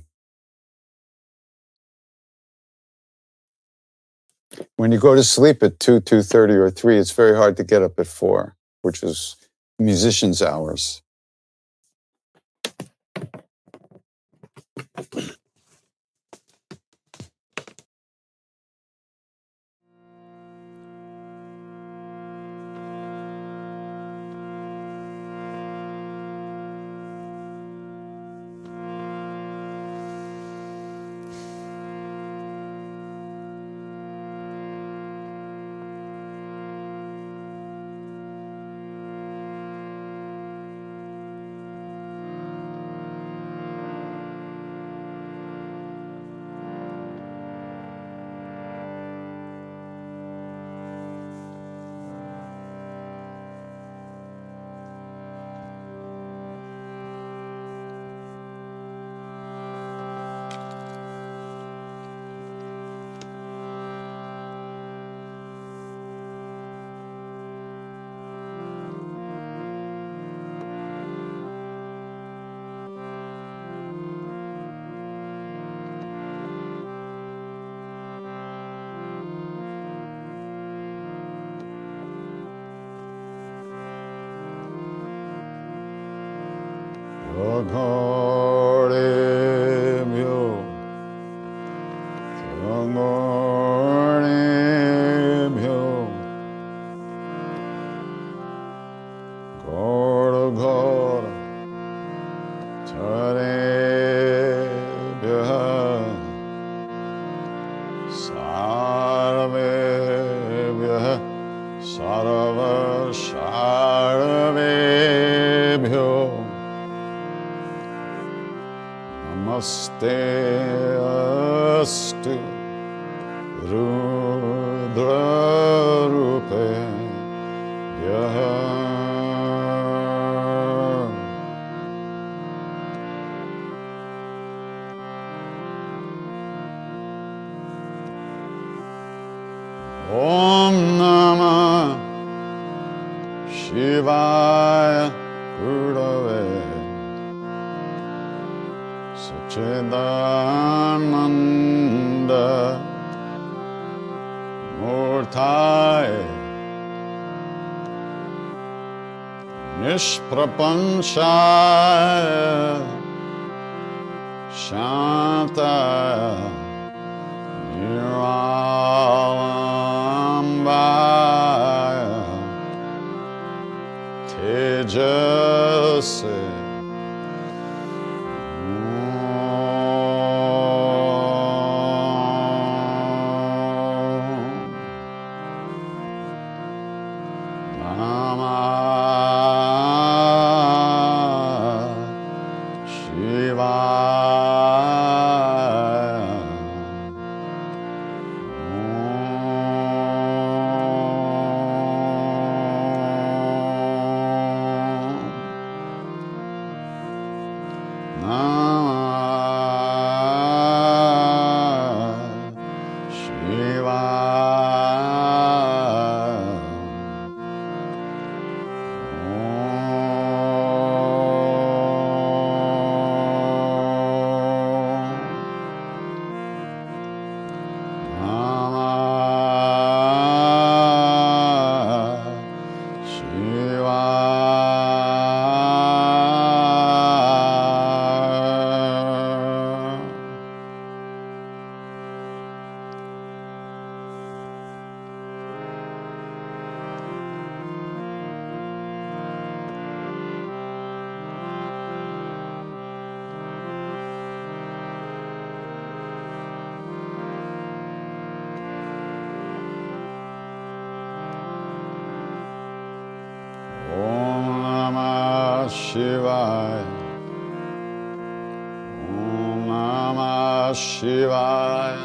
When you go to sleep at two, two thirty, or three, it's very hard to get up at four, which is musicians' hours. te astu Rudra Rupe Yaha. Om Namah Shivaya Gurave Sachidananda Murtaye Nishprapanchaya Shantaya Niralambaya Tejase Shivaya. Om Namah Shivaya.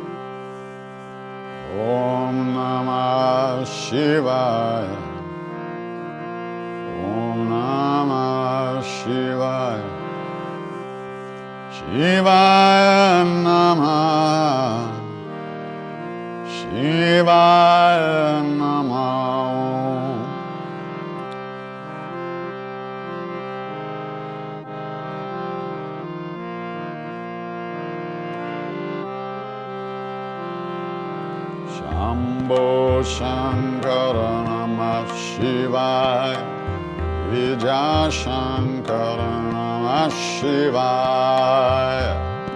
Om Namah Shivaya. Om Namah Shivaya. Shivaya Namah. Shivaya Namah. Shambho Shankara Namah Shivaya. Vijaya Shankara Namah Shivaya.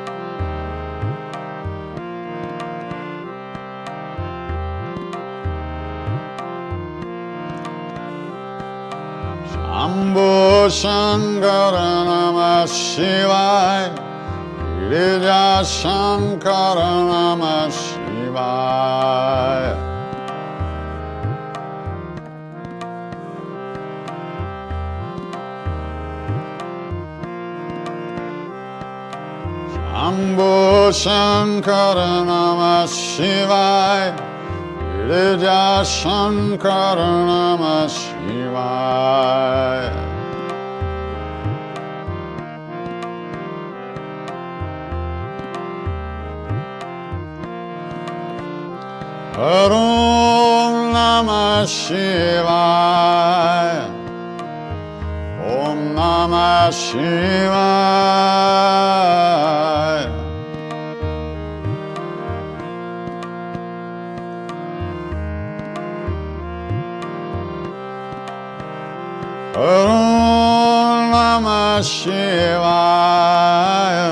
Shambho Shankara Namah Shivaya. Vijaya Shankara Namah Shivaya. Shambho Shankara Namah Shivaya. Vijaya Shankara Namah Shivaya. Om Namah Shivaya. Om Namah Shivaya. Om Namah Shivaya.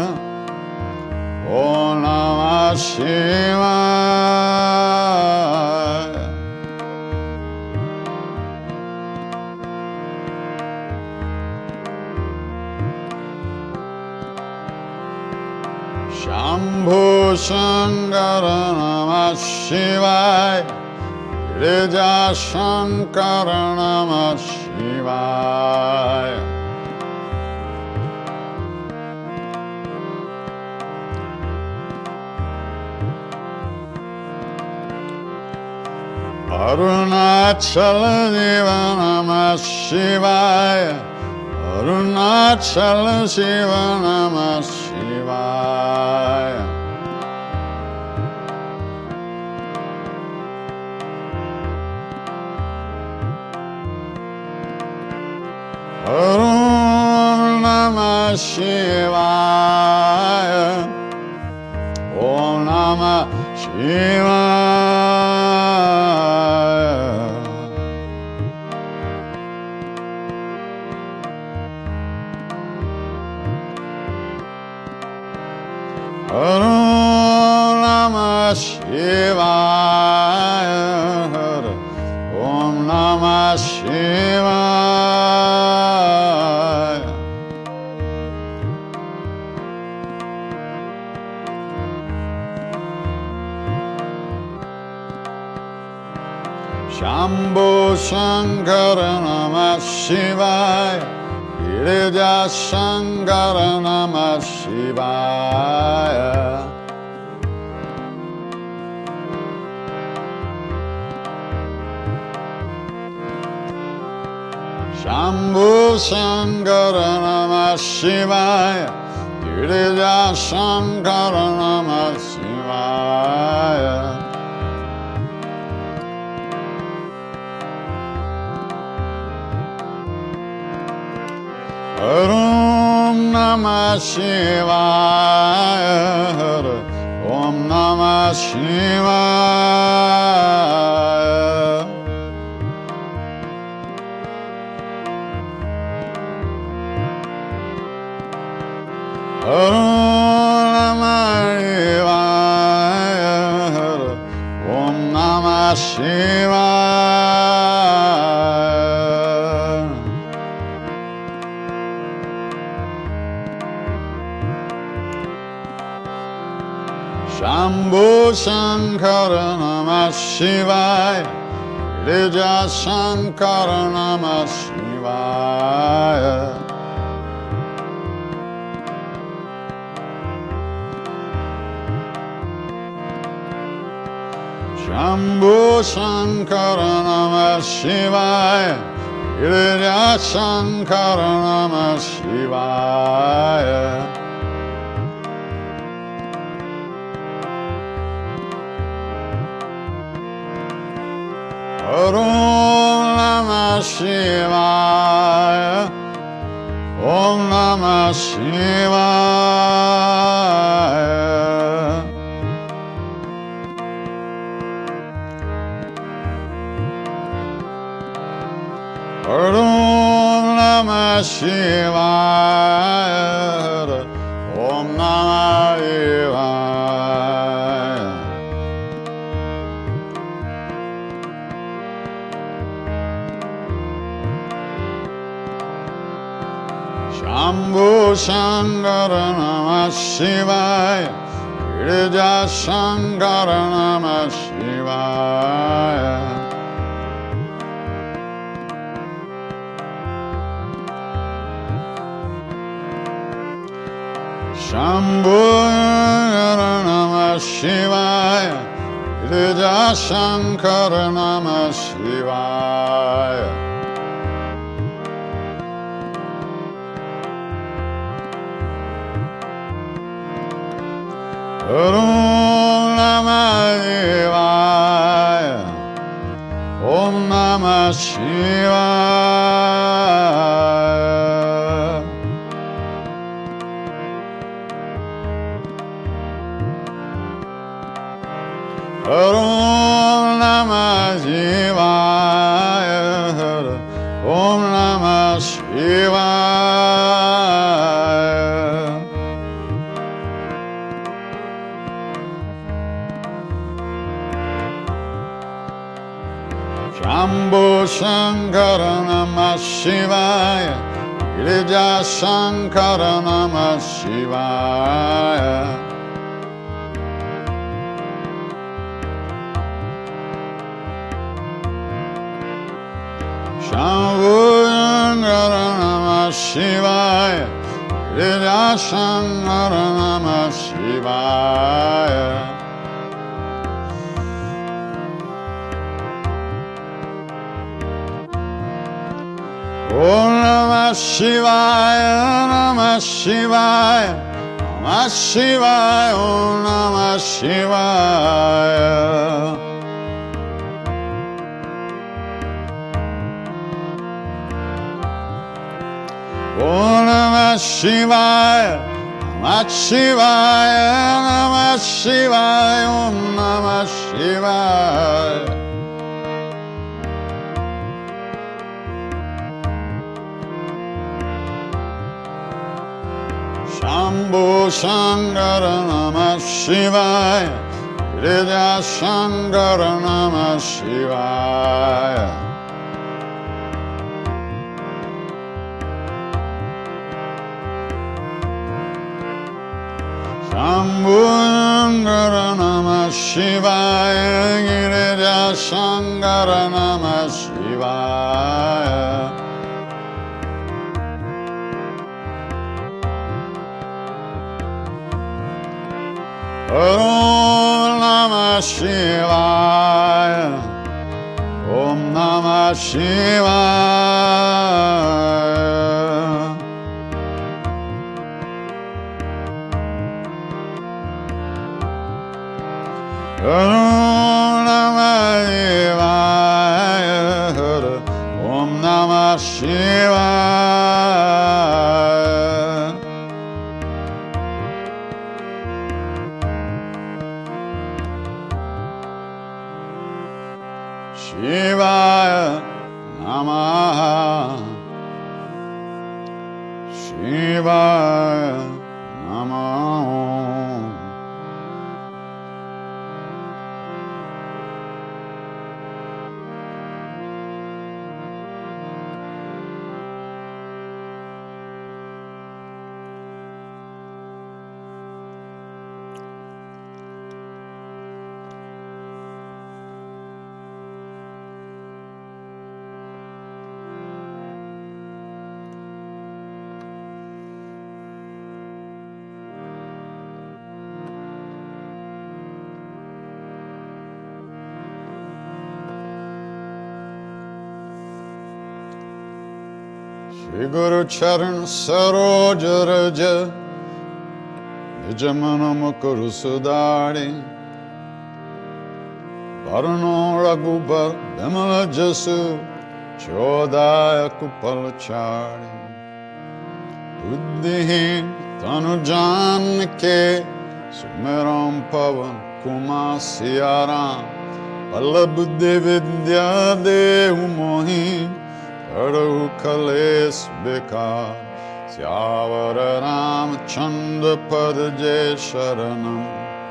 Om Namah Shivaya. Shambho Shankara Namah Shivaya. Vijaya Shankara Namah Shivaya. Arunachala Deva Namah Shivaya. Arunachala Shiva Namah Shivaya. Om Namah Shivaya. Om Namah Shivaya. Om Namah Shivaya. Om Namah Shivaya. Shambho Shankara Namah Shivaya. Girija Shankara Namah Shivaya. Shambho Shankara Namah Shivaya. Girija Shankara Namah Shivaya. Om Namah Shivaya. Om Namah Shivaya. Om Namah Shivaya. Om Namah Shivaya. Shambho Shankara Namah Shivaya. Girija Shankara Namah Shivaya. Shambho Shankara Namah Shivaya. Girija Shankara Namah Shivaya. Om Namah Shivaya. Om Namah Shivaya. Om Namah Shivaya. Om Namah Shivaya. Shambho Shankara Namah Shivaya. Girija Shankara Namah Shivaya. Shambho Namah Shivaya. Girija Shankara Namah Shivaya. Om Namah Shivaya. Om Namah Shivaya. Om Namah Shivaya. Om Namah Shivaya. Shambho Shankara Namah Shivaya. Girija Shankara Namah Shivaya. Shambho Shankara Namah Shivaya. Girija Shankara Namah Shivaya. Namah Shivaya, Namah Shivaya, Namah Shivaya, Om Namah Shivaya. Om Namah Shivaya, Namah Shivaya, Namah Shivaya, Om Namah Shivaya. Shambho Shankara Namah Shivaya, Girija Shankara Namah Shivaya. Shambho Shankara Namah Shivaya, Girija Shankara Namah Shivaya. Om Namah Shivaya, Om Namah Shivaya. Om Namah Shivaya, Om Namah Shivaya. Shivaya Namaha, Shivaya Namaha. Shri Guru Charan Saroj Raja, Nijamana Mukuru Sudari, Varano Raghubar Bimala Jasu, Chodaya Kupalachari, Buddhihin Tanu Janke, Sumeram Pavan Kumasiyaram, Palla Buddhi Vidya Dehu Mohin, Taru Kales Bekar, Syavara Ramachandra Padaje Sharanam.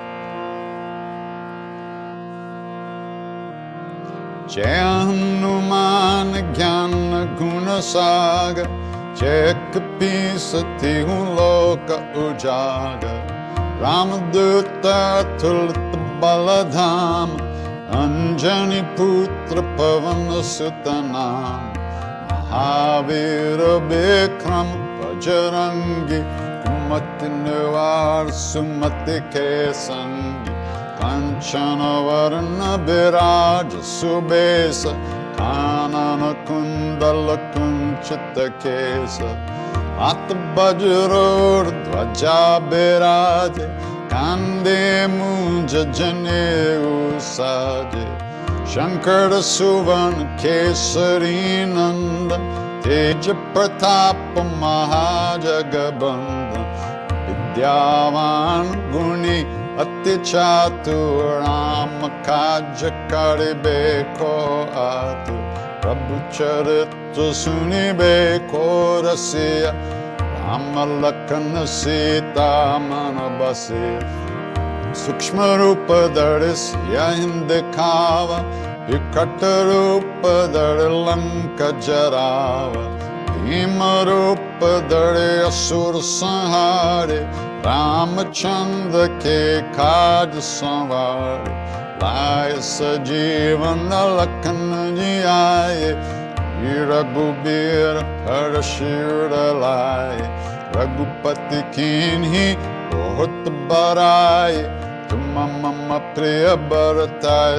Jaya Hanuman Gyana Guna Saga, Jaya Kapisa Loka Ujaga, Ramaduta Tulita Baladham, Anjani Putra Pavana Sutanam, Mahavira Bikram Vajarangi, Kumati Nivar Sumati Kesangi, Kanchana Varna Biraja Subesa, Kanana Kundala Kunchita Kesa, At Bajror Dvaja Biraje, Kande Munja Jane Usaje, Shankara Suvan Kesari Nanda, Teja Pratapa Mahajagabanda, Vidyavan Guni Ati Chatur Ramakaja Karibeko Atu, Prabhu Charita Sunibeko Rasiya, Ramalakana Sita Manabasi, Sukshma Rupa Daris Yahindekava, Vikata Rupa Darilanka Jarava, Bhima Rupa Dari Asur Sanhari, Ramachandra Ke Kaj Sanvari, Laya Sajivana Lakana Jiyaye, Viragubira Parashira Lai, Ragupati Kinhi, Ohut Barai, Tumamama Priya Bharatai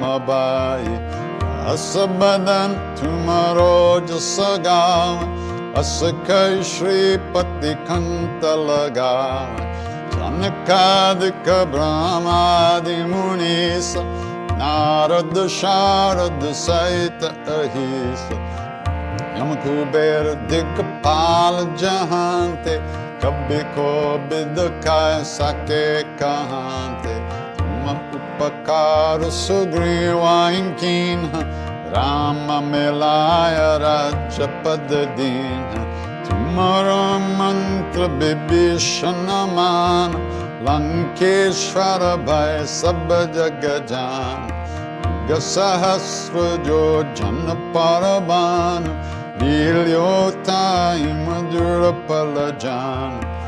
Samabai, Asabadan Tumaro Jasagam, असखय Shripati कंत लगावे जनकादिक ब्रह्मादि मुनीस नारद शारद सहित अहिस यम कुबेर दिक्पाल जहांते कभी को बिद काय सके कहांते तुम उपकार सुग्रीवाइन कीन्ह राम मिलाय राज्य पद दीन तुम्हारो मंत्र विभीषण मान लंकेश्वर भय सब जग जान सहस्र जो जन परबान लील्योताई मधुर पल जान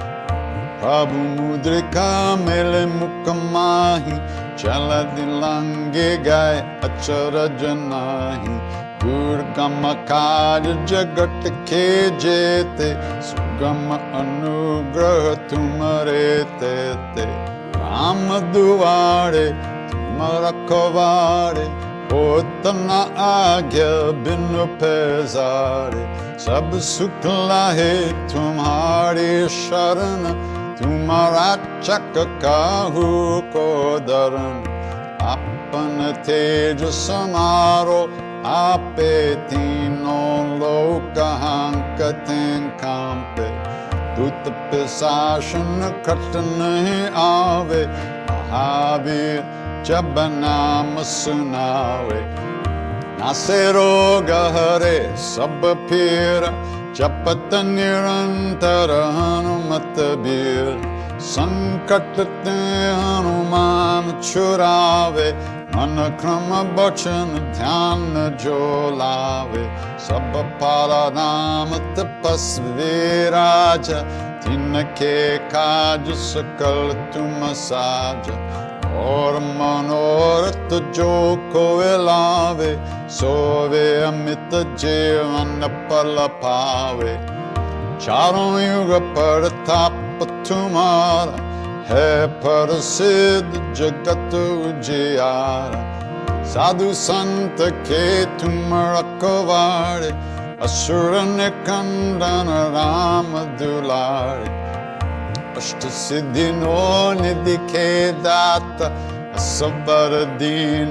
प्रभु मुद्रिका मेले मुख माही चल दिलंगे गाय अचरज नाही दुर्गम कार्य जगत के जेते सुगम अनुग्रह तुम्हारे तेते राम दुआरे तुम रखवारे होतना आज्ञा बिन पैसारे सब सुख लाहे तुम्हारी शरण तुम्हारा चक काहू को दरण अपन तेज समारो आपे तीनों लोक हांकते कांपे दूत पिशाचन खट नहीं आवे महावीर जब नाम सुनावे नासे रोग हरे सब पीरा जपत निरंतर हनुमत बीर संकट ते हनुमान छुड़ावे मन क्रम बचन ध्यान जो लावे सब पारा नाम तपस्वी राजा तिनके काज सकल तुम साज और मनोरथ जो कोई लावे सोवे अमित जीवन पल पावे चारों युग प्रताप तुम्हारा है प्रसिद्ध जगत उजियारा साधु संत के तुम रखवारे असुर निकंदन राम दुलारे अष्ट सिद्धि नो निधि के दाता असबर दीन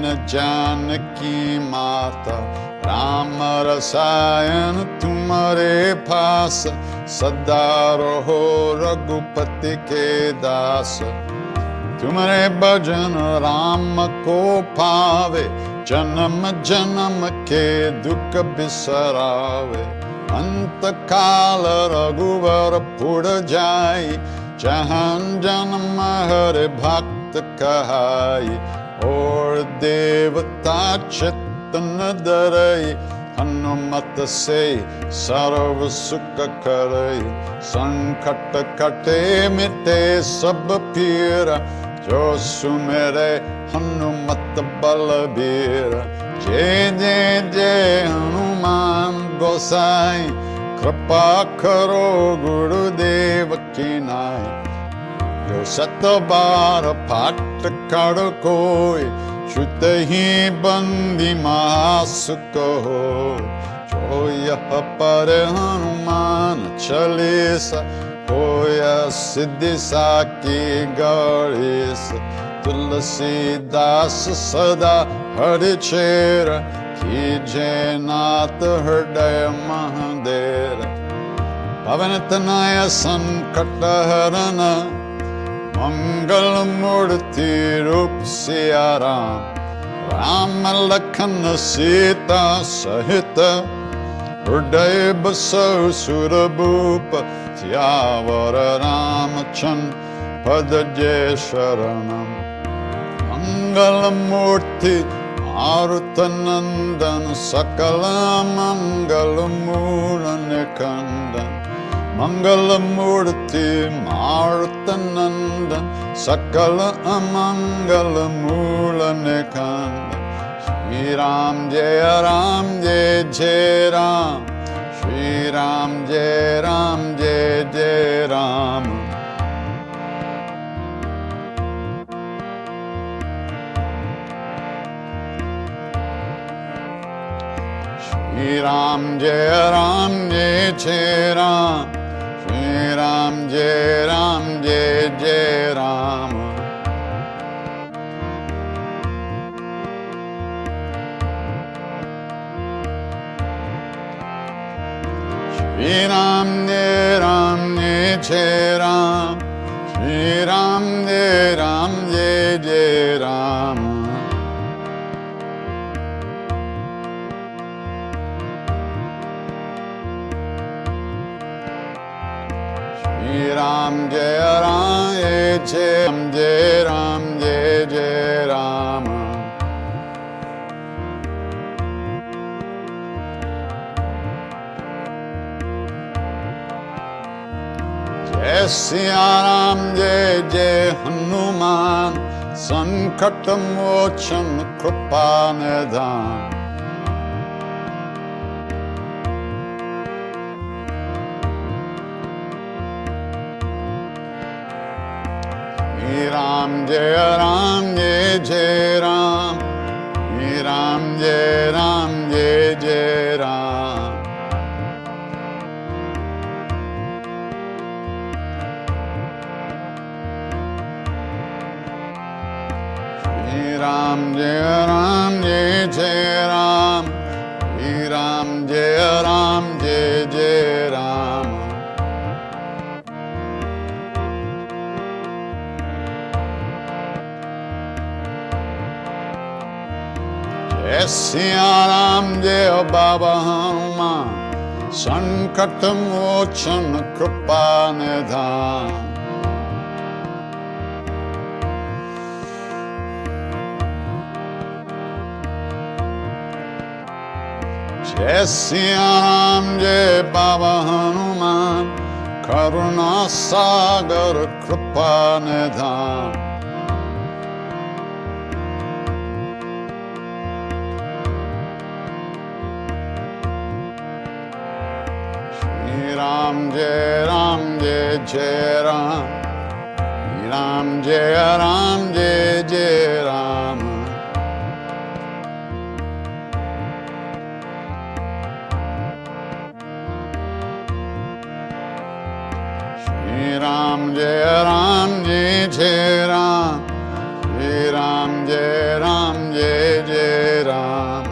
जानकी माता राम रसायन तुम्हारे पास सदा रहो रघुपति के दास तुम्हारे भजन राम को पावे जन्म जन्म के दुख बिसरावे अंत काल रघुवर पुर जाई जहां जन्म हर भक्त कहाई और देवता चित्तन धरई हनुमत से सर्व सुख करई संकट कटे मिटे सब पीरा जो सुमेरे हनुमत बलबीर जय जय जय हनुमान गोसाई कृपा करो गुरुदेव की नाई जो सत बार पाठ कर कोई छुत ही बंदी महासुख हो जो यह पर हनुमान चालीसा होया सिद्धि साकी गणेश तुलसीदास सदा हरि चेरा कीजे नाथ हृदय महादेव पवन तनय संकट हरन मंगल मूर्ति रूप सिया राम राम लखन सीता सहित हृदय बसौ सुरभूप सियावर रामचंद्र पद जय शरणम मंगल मूर्ति मारुत नंदन सकल मंगल मूलन कंदन मंगल मूर्ति मारुत नंदन सकल अमंगल मूलन कंदन श्री राम जय राम जय जय राम श्री राम जय राम जय जय Ram Shri Ram Jai Ram Jai Jai Ram, Shri Ram Jai Ram Jai Jai Ram. Shri Ram Jai Ram Jai Jai Ram, Shri Ram Jai Ram Jai Jai Ram. Shri Ram Jai Ram Jai Ram Jai Jai Ram. Jai Siya Ram Jai Jai Hanuman, Sankat Mochan Kripa Nidhan. Shri Ram Jai Ram Jai Jai Ram, Shri Ram Jai Ram Jai Jai Ram. Shri Ram Jai Ram Jai Jai Ram, Shri Ram Jai Ram Jai Jai Ram. Jai Siya Ram Jai Baba Hanuman, Sankat Mochan Kripa Nidhan. Jai Siya Ram Jai Baba Hanuman, Karuna Sagar Kripa Nidhan. Shri Ram Jai Ram Jai Jai Ram, Shri Ram Jai Ram Jai Jai Ram. Shri Ram Jai Ram Jai Jai Ram, Shri Ram Jai Ram Jai Jai Ram.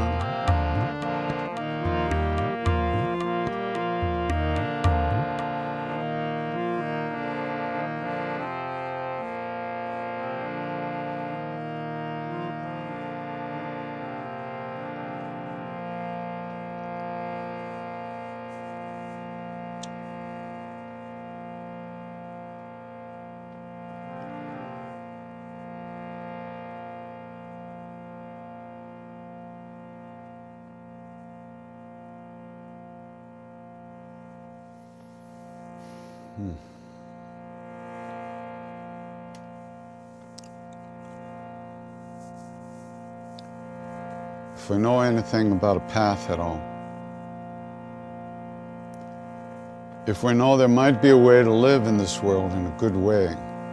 Hmm. If we know anything about a path at all, if we know there might be a way to live in this world in a good way,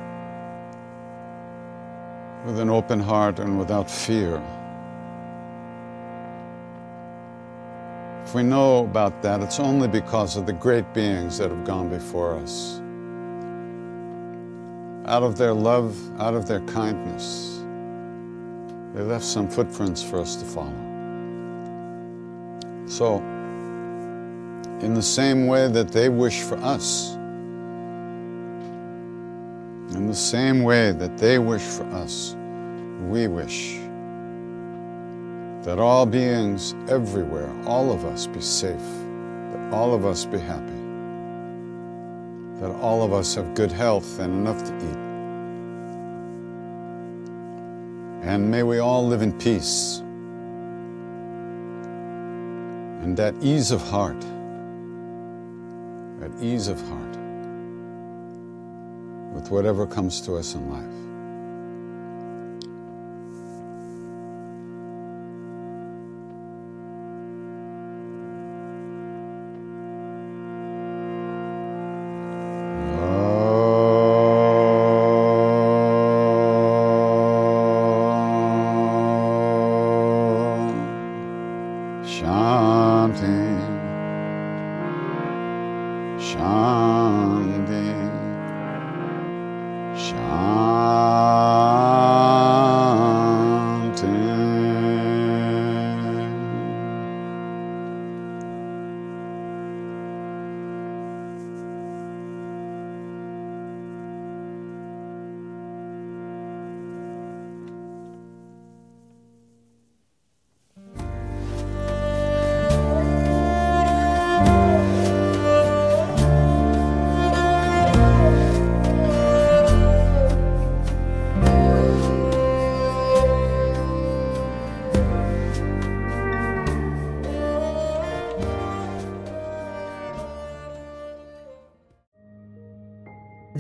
with an open heart and without fear, if we know about that, it's only because of the great beings that have gone before us. Out of their love, out of their kindness, they left some footprints for us to follow. So, in the same way that they wish for us, in the same way that they wish for us, we wish that all beings everywhere, all of us be safe, that all of us be happy, that all of us have good health and enough to eat. And may we all live in peace and at ease of heart, at ease of heart, with whatever comes to us in life. Shanti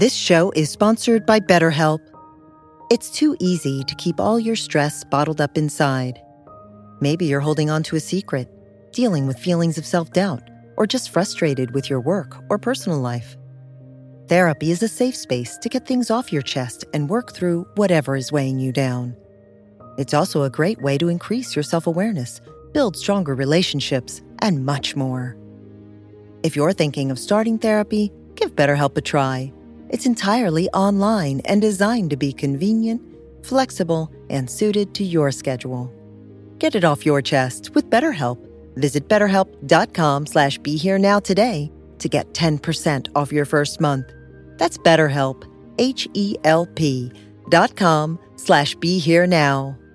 This show is sponsored by BetterHelp. It's too easy to keep all your stress bottled up inside. Maybe you're holding on to a secret, dealing with feelings of self-doubt, or just frustrated with your work or personal life. Therapy is a safe space to get things off your chest and work through whatever is weighing you down. It's also a great way to increase your self-awareness, build stronger relationships, and much more. If you're thinking of starting therapy, give BetterHelp a try. It's entirely online and designed to be convenient, flexible, and suited to your schedule. Get it off your chest with BetterHelp. Visit betterhelp.com slash be here now today to get ten percent off your first month. That's BetterHelp, H E L P dot com slash be here now.